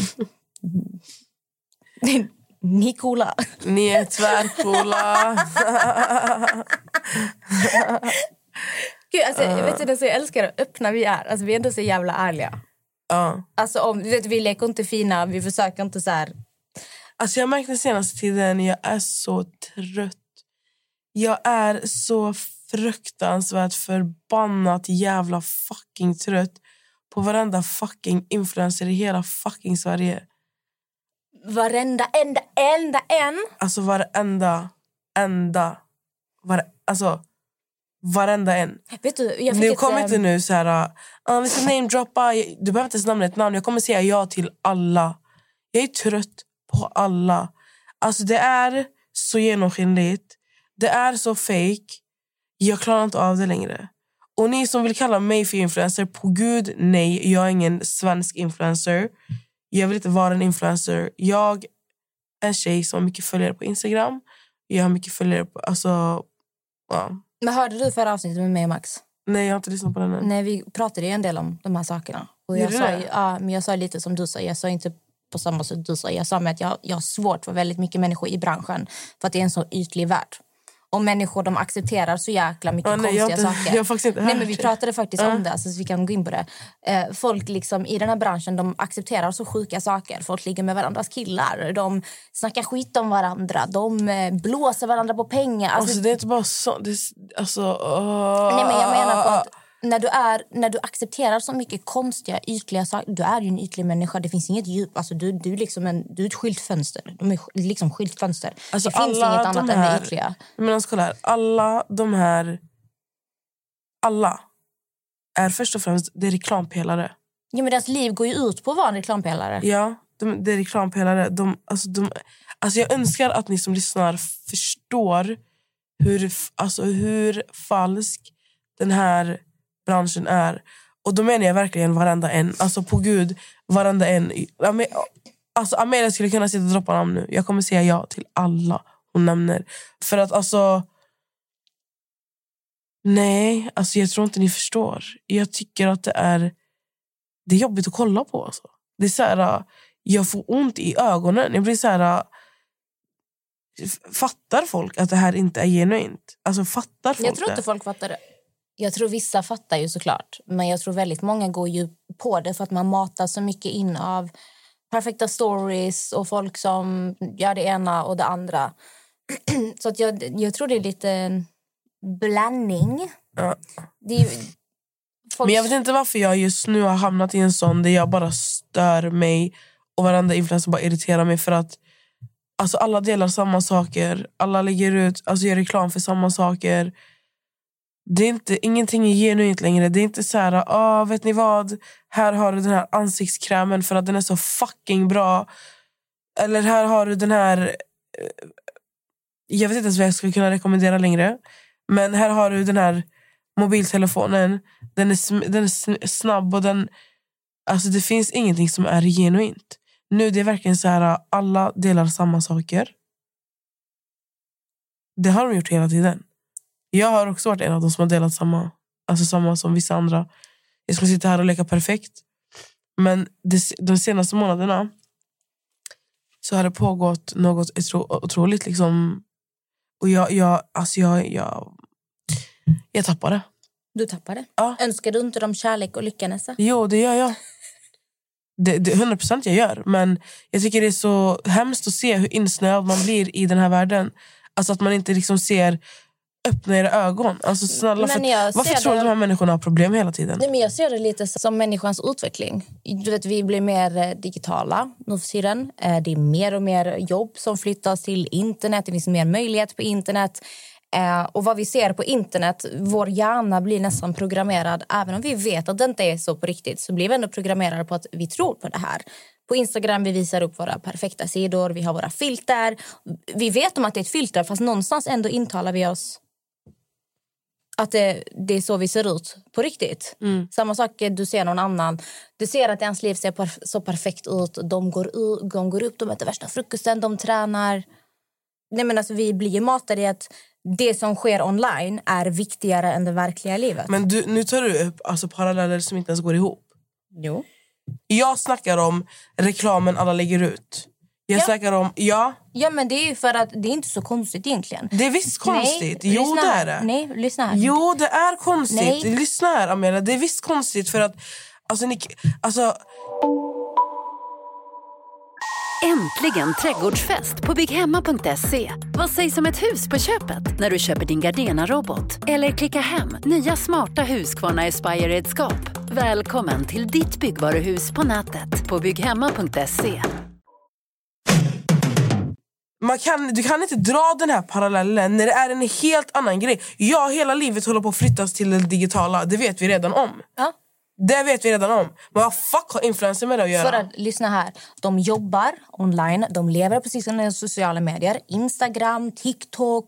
Ni är coola. Ni är tvärcoola. Gud, alltså, jag vet inte, så jag älskar hur öppna vi är. Alltså vi är ändå så jävla ärliga. Alltså vi leker inte fina, vi försöker inte så här... Alltså jag märkte senaste tiden, jag är så trött. Jag är så fruktansvärt förbannat jävla fucking trött på varenda fucking influencer i hela fucking Sverige. Varenda en. Alltså varenda en. Vet du, nu kommer inte nu så här, vi ska namedroppa. Du behöver inte ens namna ett namn. Jag kommer säga ja till alla. Jag är trött på alla. Alltså det är så genomskinligt. Det är så fake. Jag klarar inte av det längre. Och ni som vill kalla mig för influencer, på gud, nej. Jag är ingen svensk influencer. Jag vill inte vara en influencer. Jag är en tjej som har mycket följare på Instagram. Jag har mycket följare på... Alltså, ja. Men hörde du förra avsnittet med mig och Max? Nej, jag har inte lyssnat på den än. Nej, vi pratade ju en del om de här sakerna. Och jag sa lite som du sa. Jag sa inte på samma sätt du sa. Jag sa med att jag har svårt för väldigt mycket människor i branschen. För att det är en så ytlig värld. Och människor, de accepterar så jäkla mycket konstiga saker. Jag faktiskt inte nej, men vi pratade faktiskt om det, så vi kan gå in på det. Folk liksom i den här branschen, de accepterar så sjuka saker. Folk ligger med varandras killar. De snackar skit om varandra. De blåser varandra på pengar. Alltså det är inte bara så... Nej, men jag menar på att när du accepterar så mycket konstiga, ytliga saker, du är ju en ytlig människa. Det finns inget djup. Alltså du är liksom du är ett skilt fönster. De är liksom skilt fönster. Alltså det finns inget annat än det ytliga. Men alltså, kolla här. Alla är först och främst det är reklampelare. Ja, men deras liv går ju ut på att vara en reklampelare. Ja, det är reklampelare. Alltså jag önskar att ni som lyssnar förstår hur falsk den här branschen är. Och då menar jag verkligen varenda en. Alltså på gud, varenda en. Alltså Amelia skulle kunna sitta och droppa namn nu. Jag kommer säga ja till alla hon nämner. För att alltså... Nej, alltså jag tror inte ni förstår. Jag tycker att det är jobbigt att kolla på. Alltså. Det är så här, jag får ont i ögonen. Jag blir så här... Fattar folk att det här inte är genuint? Alltså fattar folk? Jag tror inte folk fattar det. Jag tror vissa fattar ju såklart. Men jag tror väldigt många går ju på det för att man matar så mycket in av perfekta stories och folk som gör det ena och det andra. Så att jag tror det är lite en blandning. Ja. Folk... Men jag vet inte varför jag just nu har hamnat i en sån där jag bara stör mig och varandra influencer bara irriterar mig för att Alltså alla delar samma saker. Alla lägger ut, alltså gör reklam för samma saker. Det är inte, ingenting är genuint längre. Det är inte så här, vet ni vad? Här har du den här ansiktskrämen för att den är så fucking bra. Eller här har du den här... Jag vet inte ens vad jag skulle kunna rekommendera längre. Men här har du den här mobiltelefonen. Den är snabb och den... Alltså det finns ingenting som är genuint. Nu det är verkligen så här, alla delar samma saker. Det har de gjort hela tiden. Jag har också varit en av de som har delat samma som vissa andra. Jag ska sitta här och leka perfekt. Men de senaste månaderna så har det pågått något otroligt liksom. Och jag tappade. Du tappade? Ja. Önskar du inte dem kärlek och lycka, Nessa? Jo, det gör jag. Det 100% jag gör. Men jag tycker det är så hemskt att se hur insnöad man blir i den här världen. Alltså att man inte liksom ser öppna era ögon. Alltså snälla, varför tror du att de här människorna har problem hela tiden? Nej, men jag ser det lite som människans utveckling. Du vet, vi blir mer digitala nu för tiden. Det är mer och mer jobb som flyttas till internet. Det finns mer möjlighet på internet. Och vad vi ser på internet, vår hjärna blir nästan programmerad. Även om vi vet att det inte är så på riktigt, så blir vi ändå programmerade på att vi tror på det här. På Instagram vi visar upp våra perfekta sidor, vi har våra filter. Vi vet om att det är ett filter, fast någonstans ändå intalar vi oss att det är så vi ser ut på riktigt. Samma sak, du ser någon annan. Du ser att ens liv ser så perfekt ut. De går upp, de äter värsta frukosten, de tränar. Nej, men alltså, vi blir ju matade i att det som sker online är viktigare än det verkliga livet. Men nu tar du upp alltså, paralleller som inte ens går ihop. Jo. Jag snackar om reklamen alla lägger ut. Jag snackar om, Ja, men det är ju för att det är inte så konstigt egentligen. Det är visst konstigt. Nej, jo, det är det. Nej, lyssna här. Jo, det är konstigt. Nej. Lyssna här, Amelia. Det är visst konstigt för att... Äntligen trädgårdsfest på bygghemma.se. Vad sägs om ett hus på köpet när du köper din Gardena-robot? Eller klicka hem nya smarta Husqvarna Aspire-redskap. Välkommen till ditt byggvaruhus på nätet på bygghemma.se. Du kan inte dra den här parallellen när det är en helt annan grej. Hela livet håller på att flyttas till det digitala. Det vet vi redan om. Ja. Det vet vi redan om. Men vad fuck har influencer med det att göra? För att, lyssna här. De jobbar online. De lever precis som i sociala medier. Instagram, TikTok,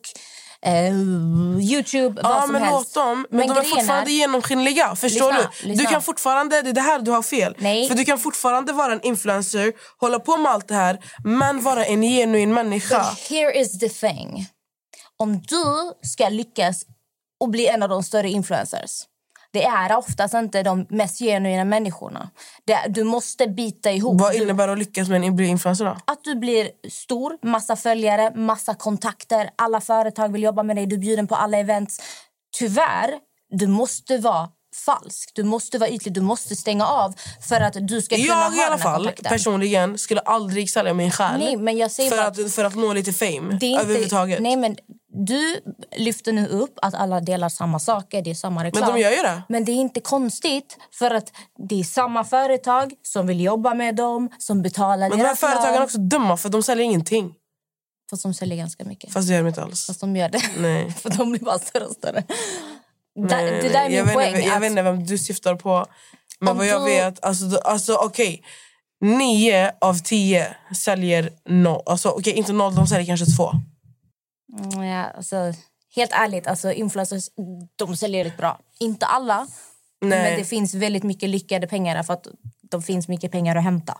YouTube, vad som helst. Låt dem. Men de är fortfarande genomskinliga. Förstår du? Du kan fortfarande, det är det här du har fel. Nej. För du kan fortfarande vara en influencer, hålla på med allt det här, men vara en genuin människa. But here is the thing. Om du ska lyckas och bli en av de större influencers, det är oftast inte de mest genuina människorna. Du måste bita ihop. Vad innebär att lyckas med en influencer då? Att du blir stor, massa följare, massa kontakter. Alla företag vill jobba med dig, du bjuder på alla events. Tyvärr, du måste vara falsk. Du måste vara ytlig, du måste stänga av för att du ska kunna ha den här kontakten. Jag i alla fall, personligen, skulle aldrig sälja min själ. Nej, men jag säger för att nå lite fame överhuvudtaget. Nej, men du lyfter nu upp att alla delar samma saker, det är samma reklam. Men de gör ju det. Men det är inte konstigt för att det är samma företag som vill jobba med dem, som betalar men deras de här företagen är också dumma för de säljer ingenting. Fast de säljer ganska mycket. Fast det gör de inte alls. Fast de gör det. Nej. För de blir bara större och större. Nej, det där är min poäng. Jag vet inte vem du syftar på. Men vad jag vet, alltså okej. 9 av 10 säljer 0. Alltså okej, inte 0, de säljer kanske 2. Ja, alltså, helt ärligt, alltså, influencers, de säljer rätt bra. Inte alla, men det finns väldigt mycket lyckade pengar för att det finns mycket pengar att hämta.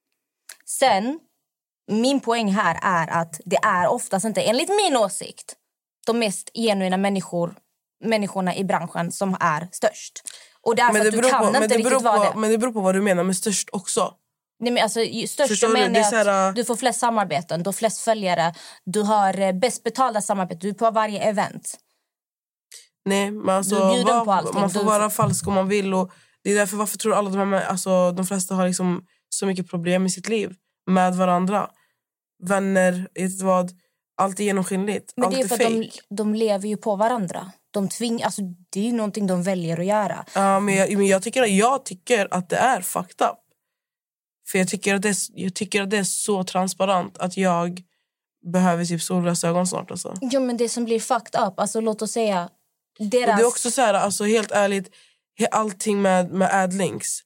Sen, min poäng här är att det är oftast inte, enligt min åsikt, de mest genuina människorna i branschen som är störst. Och därför men det beror att du kan på, inte riktigt vara det. Men det beror på vad du menar med störst också. Nej, men alltså, störst menar jag att du får flest samarbeten, du har flest följare, du har bäst betalda samarbeten, du är på varje event. Nej, men alltså, man får vara falsk om man vill. Och det är därför varför tror alla de här, alltså, de flesta har liksom så mycket problem i sitt liv med varandra. Vänner, allt är genomskinligt. Men allt det är för att de lever ju på varandra. Alltså, det är ju någonting de väljer att göra. Ja, men jag tycker att det är fucked up. För jag tycker att det är så transparent att jag behöver typ solglasögon snart alltså. Jo, men det som blir fucked up, alltså låt oss säga deras... Och det är också så här, alltså helt ärligt, allting med adlinks.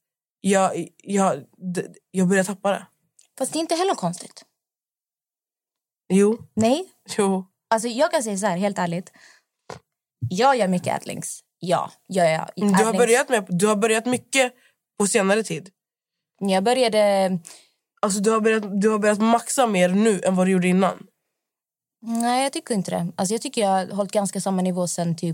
Jag börjar tappa det. Fast det är inte heller konstigt. Jo. Nej. Jo. Alltså jag kan säga så här, helt ärligt. Jag gör mycket adlinks. Ja, jag gör adlinks. Du har börjat mycket på senare tid. Jag började... Alltså du har börjat maxa mer nu än vad du gjorde innan. Nej, jag tycker inte det. Alltså jag tycker jag har hållit ganska samma nivå sen typ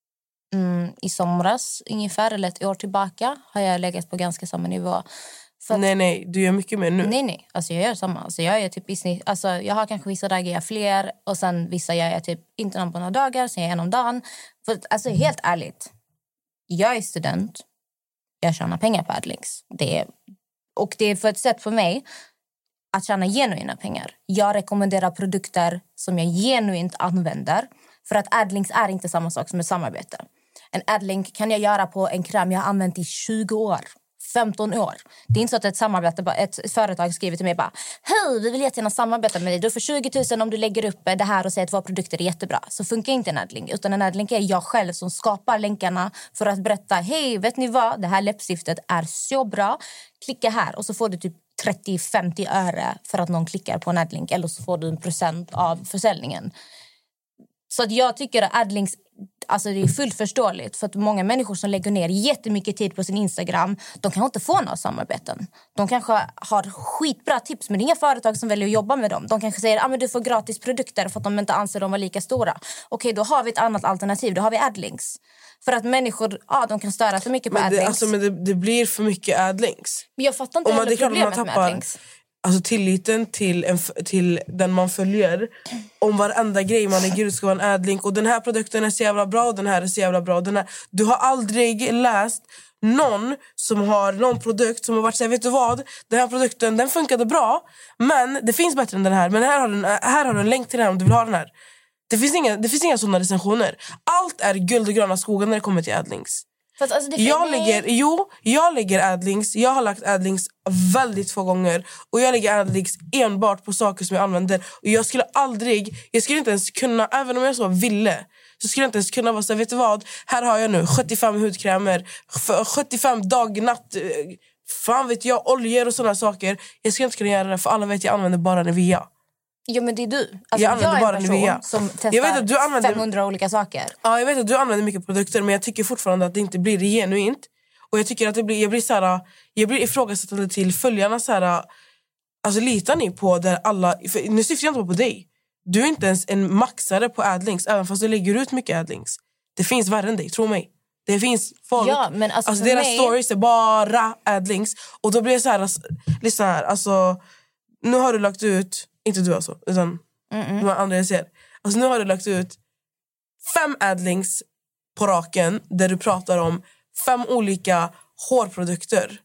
i somras ungefär, eller ett år tillbaka har jag legat på ganska samma nivå. Nej, du gör mycket mer nu. Nej, alltså jag gör samma. Alltså jag är typ i snitt, alltså jag har kanske vissa dagar jag fler och sen vissa gör jag typ inte någon på några dagar, sen gör jag en om dagen. För alltså helt ärligt, jag är student, jag tjänar pengar på adlinks. Det är för ett sätt för mig att tjäna genuina pengar. Jag rekommenderar produkter som jag genuint använder. För att adlinks är inte samma sak som ett samarbete. En adlink kan jag göra på en kräm jag har använt i 20 år. 15 år. Det är inte så att ett företag skriver till mig bara: hej, vi vill jättegärna samarbeta med dig. Du får 20 000 om du lägger upp det här och säger att våra produkter är jättebra. Så funkar inte en adlink. Utan en adlink är jag själv som skapar länkarna för att berätta: hej, vet ni vad? Det här läppstiftet är så bra. Klicka här och så får du typ 30-50 öre för att någon klickar på en adlink. Eller så får du 1% av försäljningen. Så att jag tycker att adlinks, alltså det är fullt förståeligt. För att många människor som lägger ner jättemycket tid på sin Instagram, de kan inte få några samarbeten. De kanske har skitbra tips, men det är inga företag som väljer att jobba med dem. De kanske säger men du får gratis produkter för att de inte anser dem vara lika stora. Okej, då har vi ett annat alternativ. Då har vi adlinks. För att människor, de kan störa så mycket på adlinks. Men det blir för mycket adlinks. Men jag fattar inte heller problemet med adlinks. Alltså tilliten till den man följer, om varenda grej man lägger ut ska vara en adlink, och den här produkten är så jävla bra och den här är så jävla bra. Du har aldrig läst någon som har någon produkt som har varit så här: vet du vad, den här produkten den funkade bra, men det finns bättre än den här, men här har du en länk till den här om du vill ha den här. Det finns inga sådana recensioner. Allt är guld och gröna skogar när det kommer till adlinks. Fast alltså jag lägger adlinks. Jag har lagt adlinks väldigt få gånger. Och jag lägger adlinks enbart på saker som jag använder. Och jag skulle inte ens kunna, även om jag så ville, så skulle jag inte ens kunna vara så här: vet du vad, här har jag nu 75 hudkrämer, 75 dag-natt, fan vet jag, oljor och sådana saker. Jag skulle inte kunna göra det, för alla vet jag använder bara Nivea. Jo, men det är du. Alltså, jag är en person Nivea som testar 500 olika saker. Ja, jag vet att du använder mycket produkter, men jag tycker fortfarande att det inte blir genuint. Och jag tycker att jag blir ifrågasättande till följarna så här. Alltså litar ni på där alla, nu syftar jag inte på dig. Du är inte ens en maxare på adlinks, även fast du lägger ut mycket adlinks. Det finns värre än dig, tro mig. Det finns folk, men alltså deras stories är bara adlinks. Och då blir det så här, lyssna här, alltså nu har du lagt ut, inte du alltså, utan de andra jag ser. Alltså nu har du lagt ut 5 adlinks på raken där du pratar om 5 olika hårprodukter.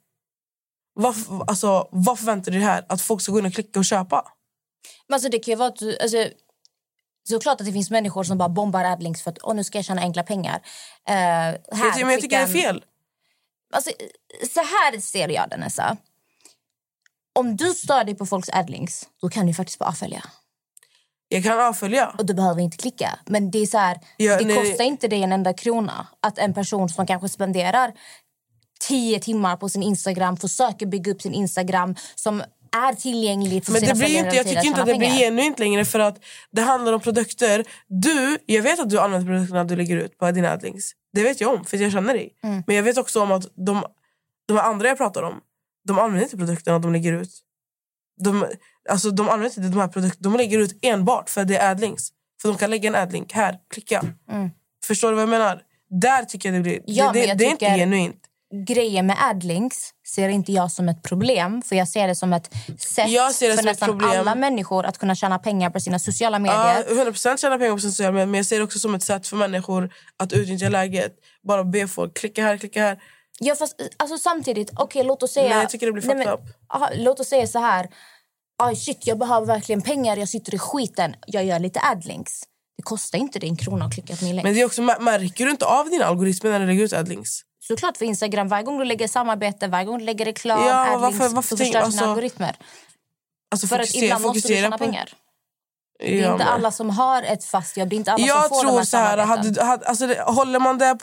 Vad förväntar du dig här? Att folk ska gå in och klicka och köpa? Men alltså det kan ju vara att du, alltså, såklart att det finns människor som bara bombar adlinks för att nu ska jag tjäna enkla pengar. Men jag tycker det är fel. Alltså, så här ser jag det, Nessa. Om du stör dig på folks adlinks, då kan du faktiskt bara avfölja. Jag kan avfölja. Och du behöver inte klicka. Men det är så här, kostar inte dig en enda krona att en person som kanske spenderar 10 timmar på sin Instagram, försöker bygga upp sin Instagram, som är tillgänglig för sina följare. Jag tycker inte att det blir genuint längre, för att det handlar om produkter. Jag vet att du använder produkterna du lägger ut på dina adlinks. Det vet jag om, för jag känner dig. Men jag vet också om att de andra jag pratar om, de använder inte produkterna de lägger ut. De använder inte de här produkterna. De lägger ut enbart för det är adlinks. För de kan lägga en adlink här, klicka. Förstår du vad jag menar? Där tycker jag det blir. Det är inte genuint. Grejer med adlinks ser inte jag som ett problem. För jag ser det som ett sätt för nästan alla människor att kunna tjäna pengar på sina sociala medier. Ja, 100% tjäna pengar på sina sociala medier. Men jag ser det också som ett sätt för människor att utnyttja läget. Bara be folk, klicka här. Ja, fast alltså, samtidigt, okej, låt oss säga... Nej, jag tycker det blir fucked up. Låt oss säga så här: shit, jag behöver verkligen pengar, jag sitter i skiten, jag gör lite adlinks. Det kostar inte dig en krona att klicka på min länk. Men det är också, märker du inte av dina algoritmer när du lägger ut adlinks? Såklart för Instagram, varje gång du lägger samarbete, varje gång du lägger reklam, adlinks, varför så förstör dina algoritmer. Alltså för att ibland måste du tjäna pengar. Det är inte alla som har ett fast jobb. Det är inte alla som får de här samarbeten. Alltså, håller man det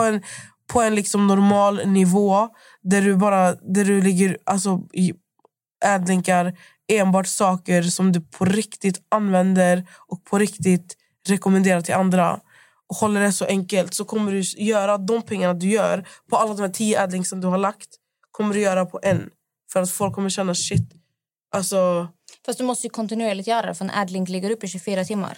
på en liksom normal nivå där du ligger alltså adlinkar enbart saker som du på riktigt använder och på riktigt rekommenderar till andra och håller det så enkelt, så kommer du göra de pengarna du gör på alla de här 10 adlinks som du har lagt, kommer du göra på en, för att folk kommer känna shit. Alltså, fast du måste ju kontinuerligt göra det, för en adlink ligger upp i 24 timmar.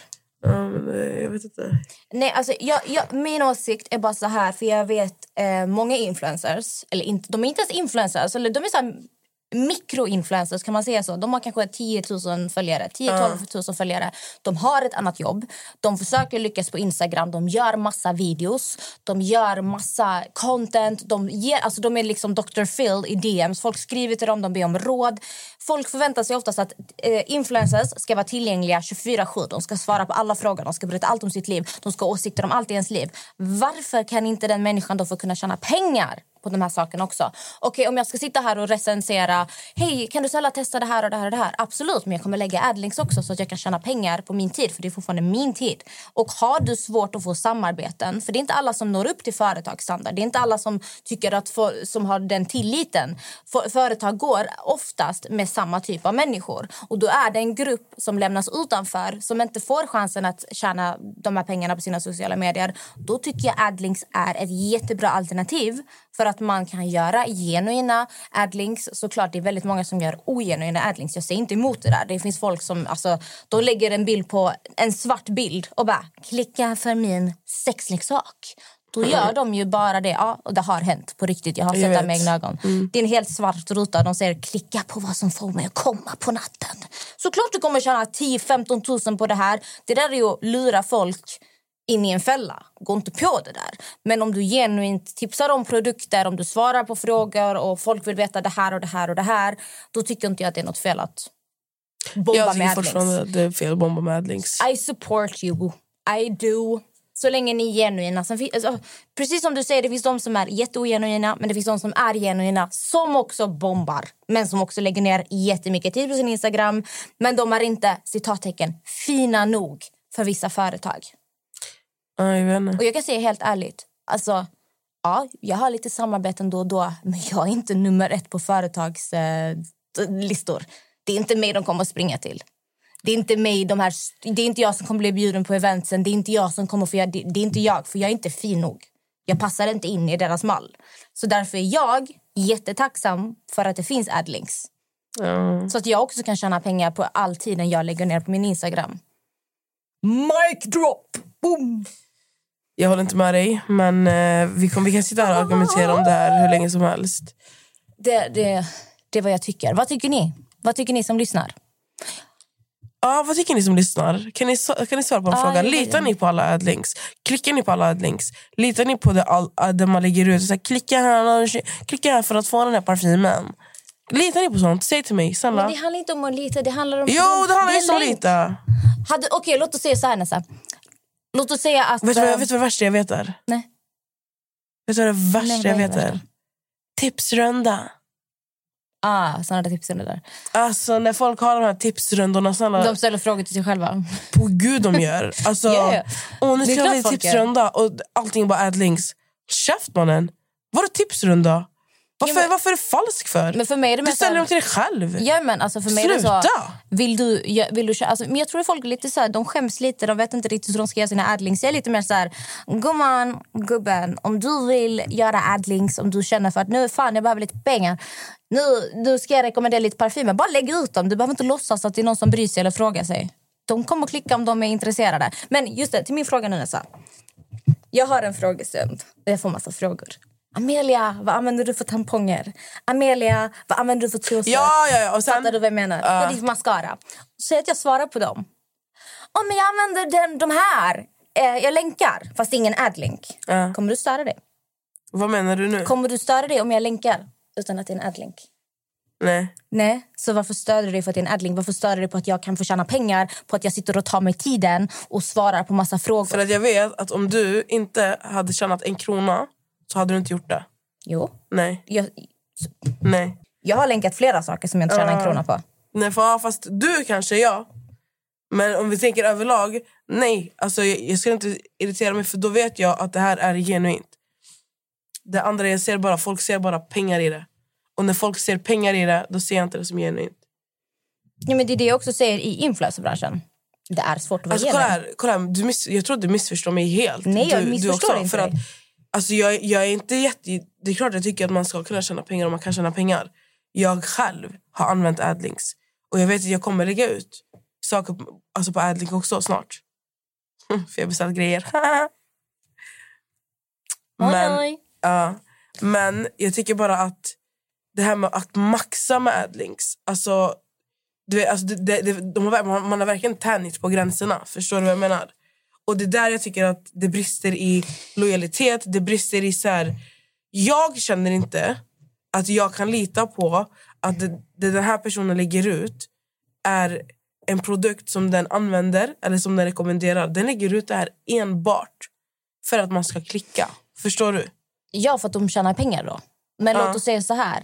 Jag vet inte. Nej, alltså min åsikt är bara så här, för jag vet många influencers, eller inte, de är inte ens influencers, eller de är så här mikroinfluencers, kan man säga så. De har kanske 10 000 följare, 10-12 000 följare. De har ett annat jobb. De försöker lyckas på Instagram. De gör massa videos. De gör massa content. De är liksom Dr. Phil i DMs. Folk skriver till dem, de ber om råd. Folk förväntar sig oftast att influencers ska vara tillgängliga 24/7. De ska svara på alla frågor. De ska berätta allt om sitt liv. De ska ha åsikter om allt i ens liv. Varför kan inte den människan då få kunna tjäna pengar på de här sakerna också? Okej, om jag ska sitta här och recensera, hej, kan du snälla testa det här och det här och det här? Absolut, men jag kommer lägga adlinks också så att jag kan tjäna pengar på min tid, för det är fortfarande min tid. Och har du svårt att få samarbeten, för det är inte alla som når upp till företagsstandard, det är inte alla som tycker att som har den tilliten. Företag går oftast med samma typ av människor, och då är det en grupp som lämnas utanför, som inte får chansen att tjäna de här pengarna på sina sociala medier. Då tycker jag adlinks är ett jättebra alternativ, för att man kan göra genuina adlinks. Såklart, det är väldigt många som gör ogenuina adlinks. Jag säger inte emot det där. Det finns folk som, alltså, de lägger en bild på en svart bild och bara, klicka för min sexleksak. Då gör de ju bara det. Ja, och det har hänt på riktigt. Jag har sett det med egna ögon. Det är en helt svart ruta. De säger, klicka på vad som får mig att komma på natten. Såklart du kommer tjäna 10-15 000 på det här. Det där är ju att lura folk in i en fälla. Gå inte på det där. Men om du genuint tipsar om produkter, om du svarar på frågor och folk vill veta det här och det här och det här, då tycker inte jag att det är något fel att bomba med adlinks. Jag tycker fortfarande att det är fel att bomba med adlinks. I support you. I do. Så länge ni är genuina. Precis som du säger, det finns de som är jätteogenuina, men det finns de som är genuina som också bombar, men som också lägger ner jättemycket tid på sin Instagram, men de är inte, citattecken, fina nog för vissa företag. Och jag kan säga helt ärligt, alltså, ja, jag har lite samarbeten då och då, men jag är inte nummer 1 på företagslistor. Det är inte mig de kommer att springa till. Det är inte mig, det är inte jag som kommer bli bjuden på eventsen. Det är inte jag som kommer få göra det är inte jag, för jag är inte fin nog. Jag passar inte in i deras mall. Så därför är jag jättetacksam för att det finns adlinks. Så att jag också kan tjäna pengar på all tiden jag lägger ner på min Instagram. Mic drop! Boom! Jag håller inte med dig, men vi kan sitta här och argumentera om det här hur länge som helst. Det är vad jag tycker. Vad tycker ni? Vad tycker ni som lyssnar? Ja, vad tycker ni som lyssnar? Kan ni svara på en fråga? Litar ni på alla adlinks? Klickar ni på alla adlinks? Litar ni på det man lägger ut? Så här, klicka här för att få den här parfymen. Litar ni på sånt? Säg till mig, snälla. Men det handlar inte om att lita, det handlar om... Jo, det handlar inte om att lita. Okej, låt oss säga så här nästan. Låt oss säga att... Vet du vad det värsta jag vet är? Nej. Vet du vad det värsta jag vet är? Tipsrunda. Sådana där tipsrundor där. Alltså när folk har de här tipsrundorna såna... De ställer frågor till sig själva. På gud de gör. Alltså, nu ska vi tipsrunda och allting bara adlinks. Käft mannen. Vadå tipsrunda? Varför är det falsk för? Men för mig är det du ställer dem till dig själv. Ja, men alltså för mig sluta! Är det så, vill du alltså, men jag tror att folk är lite så här, de skäms lite, de vet inte riktigt hur de ska göra sina adlinks. Jag är lite mer så här, gubben, om du vill göra adlinks, om du känner för att nu fan jag behöver lite pengar, nu ska jag rekommendera lite parfymer, bara lägg ut dem. Du behöver inte låtsas att det är någon som bryr sig eller frågar sig. De kommer att klicka om de är intresserade. Men just det, till min fråga nu är så här. Jag har en frågestund. Jag får massa frågor. Amelia, vad använder du för tamponger? Amelia, vad använder du för trosor? Ja. Och sen... Fattar du vad jag menar? Och ditt mascara. Så att jag svarar på dem. Men jag använder de här. Jag länkar, fast ingen adlink. Kommer du störa det? Vad menar du nu? Kommer du störa det om jag länkar utan att det är en adlink? Nej, så varför stör du det för att det är en adlink? Varför stör du det på att jag kan få tjäna pengar, på att jag sitter och tar mig tiden och svarar på massa frågor? För att jag vet att om du inte hade tjänat 1 krona så hade du inte gjort det. Jo. Nej. Nej. Jag har länkat flera saker som jag inte tjänar 1 krona på. Nej, fast du kanske, Men om vi tänker överlag, nej. Alltså jag ska inte irritera mig, för då vet jag att det här är genuint. Det andra, jag ser bara, folk ser bara pengar i det. Och när folk ser pengar i det, då ser jag inte det som genuint. Ja, men det är det jag också säger i influencerbranschen. Det är svårt att vara genuint. Kolla här, jag tror att du missförstår mig helt. Nej, jag missförstår inte för att, alltså jag är inte det är klart jag tycker att man ska kunna tjäna pengar om man kan tjäna pengar. Jag själv har använt Adlinks. Och jag vet att jag kommer lägga ut saker alltså på Adlink också snart. För jag har beställt grejer. Men jag tycker bara att det här med att maxa med Adlinks, alltså, du vet, alltså man har verkligen tänjt på gränserna. Förstår du vad jag menar? Och det där jag tycker att det brister i lojalitet. Det brister i så här, jag känner inte att jag kan lita på att det den här personen lägger ut är en produkt som den använder eller som den rekommenderar. Den lägger ut det här enbart för att man ska klicka. Förstår du? Ja, för att de tjänar pengar då. Men låt oss säga så här.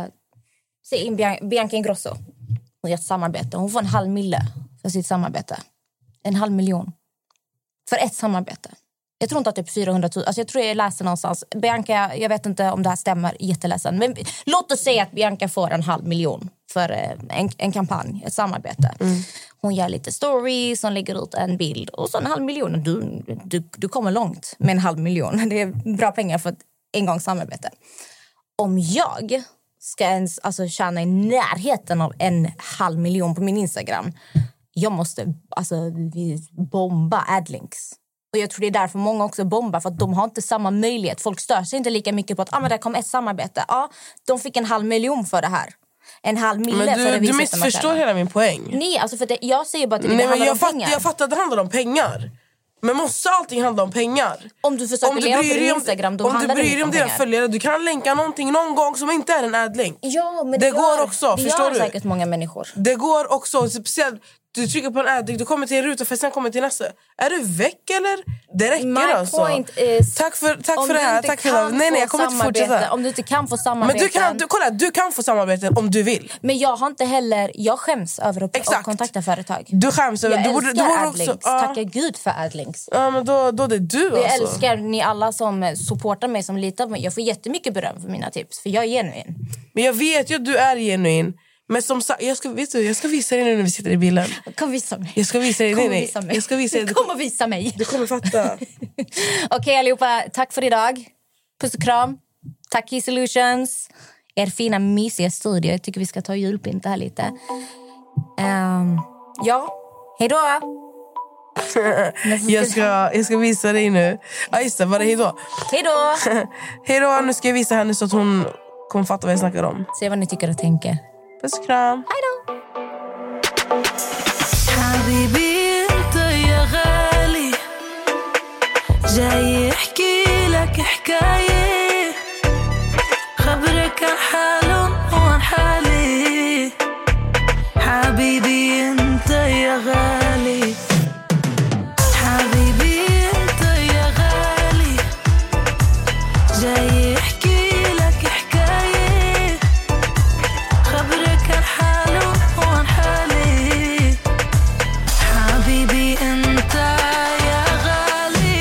Se in Bianca Ingrosso. Hon gör ett samarbete. Hon får 500 000 för sitt samarbete. 500 000. För ett samarbete. Jag tror inte att det är 400 000. Alltså jag tror jag läser någonstans. Bianca, jag vet inte om det här stämmer. Jätteledsen. Men låt oss säga att Bianca får 500 000 för en kampanj. Ett samarbete. Hon gör lite stories. Hon lägger ut en bild. Och så 500 000. Du kommer långt med 500 000. Det är bra pengar för ett engångssamarbete. Om jag ska ens tjäna i närheten av 500 000 på min Instagram. Jag måste bomba Adlinks. Och jag tror det är därför många också bombar. För att de har inte samma möjlighet. Folk stör sig inte lika mycket på att men det kom ett samarbete. Ja, de fick 500 000 för det här. 500 000 men för det. Du missförstår hela min poäng. Nej, alltså för jag säger bara att det handlar om pengar. Jag fattar att det handlar om pengar. Men måste allting handla om pengar? Om du försöker leva på din Instagram, då handlar det inte om pengar. Om du bryr dig om dina följare, du kan länka någonting någon gång som inte är en adlink. Ja, men det går också, det förstår gör du? Säkert många människor. Det går också, speciellt du trycker på en adlink, du kommer till en ruta för sen kommer till nästa. Är du väck eller? Det räcker alltså. Tack för det här. Tack för det. Nej, jag kommer inte fortsätta. Om du inte kan få samarbeten. Men du kan få samarbeten om du vill. Men jag har inte heller, jag skäms över att kontakta företag. Du skäms över. Jag älskar Adlinks. Tackar Gud för Adlinks. Ja, men då det är du alltså. Jag älskar ni alla som supportar mig, som litar på mig. Jag får jättemycket beröm för mina tips, för jag är genuin. Men jag vet ju att du är genuin. Men som sagt, jag ska visa dig nu när vi sitter i bilen. Kom visa mig. Jag ska visa dig. Jag ska visa dig. Kom och visa mig. Du kommer fatta. Okej, allihopa, tack för idag. Puss och kram. Tack Key Solutions. Er fina mysiga studio. Jag tycker vi ska ta julpynta här lite. Ja, hej då. Jag ska visa dig nu. Ja, just det, var det hej då? Hej då. Hej då, nu ska jag visa henne så att hon kommer fatta vad jag snackar om. Se vad ni tycker och tänker. Puss och kram. Hej då. حبيبي انت يا غالي جاي احكي لك حكاية خبرك عن حالهم وعن حالي حبيبي انت يا غالي حبيبي انت يا غالي جاي احكي لك حكاية خبرك عن حالهم وعن حالي حبيبي انت يا غالي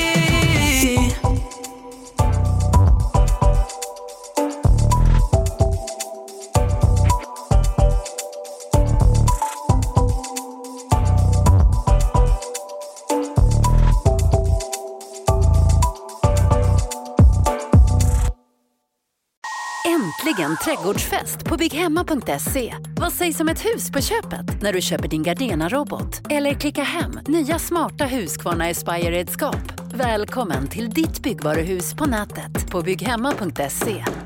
Äntligen trädgårdsfest på bygghemma.se. Vad sägs om ett hus på köpet när du köper din Gardena-robot? Eller klicka hem nya smarta Husqvarna Aspire-redskap. Välkommen till ditt byggvaruhus på nätet på bygghemma.se.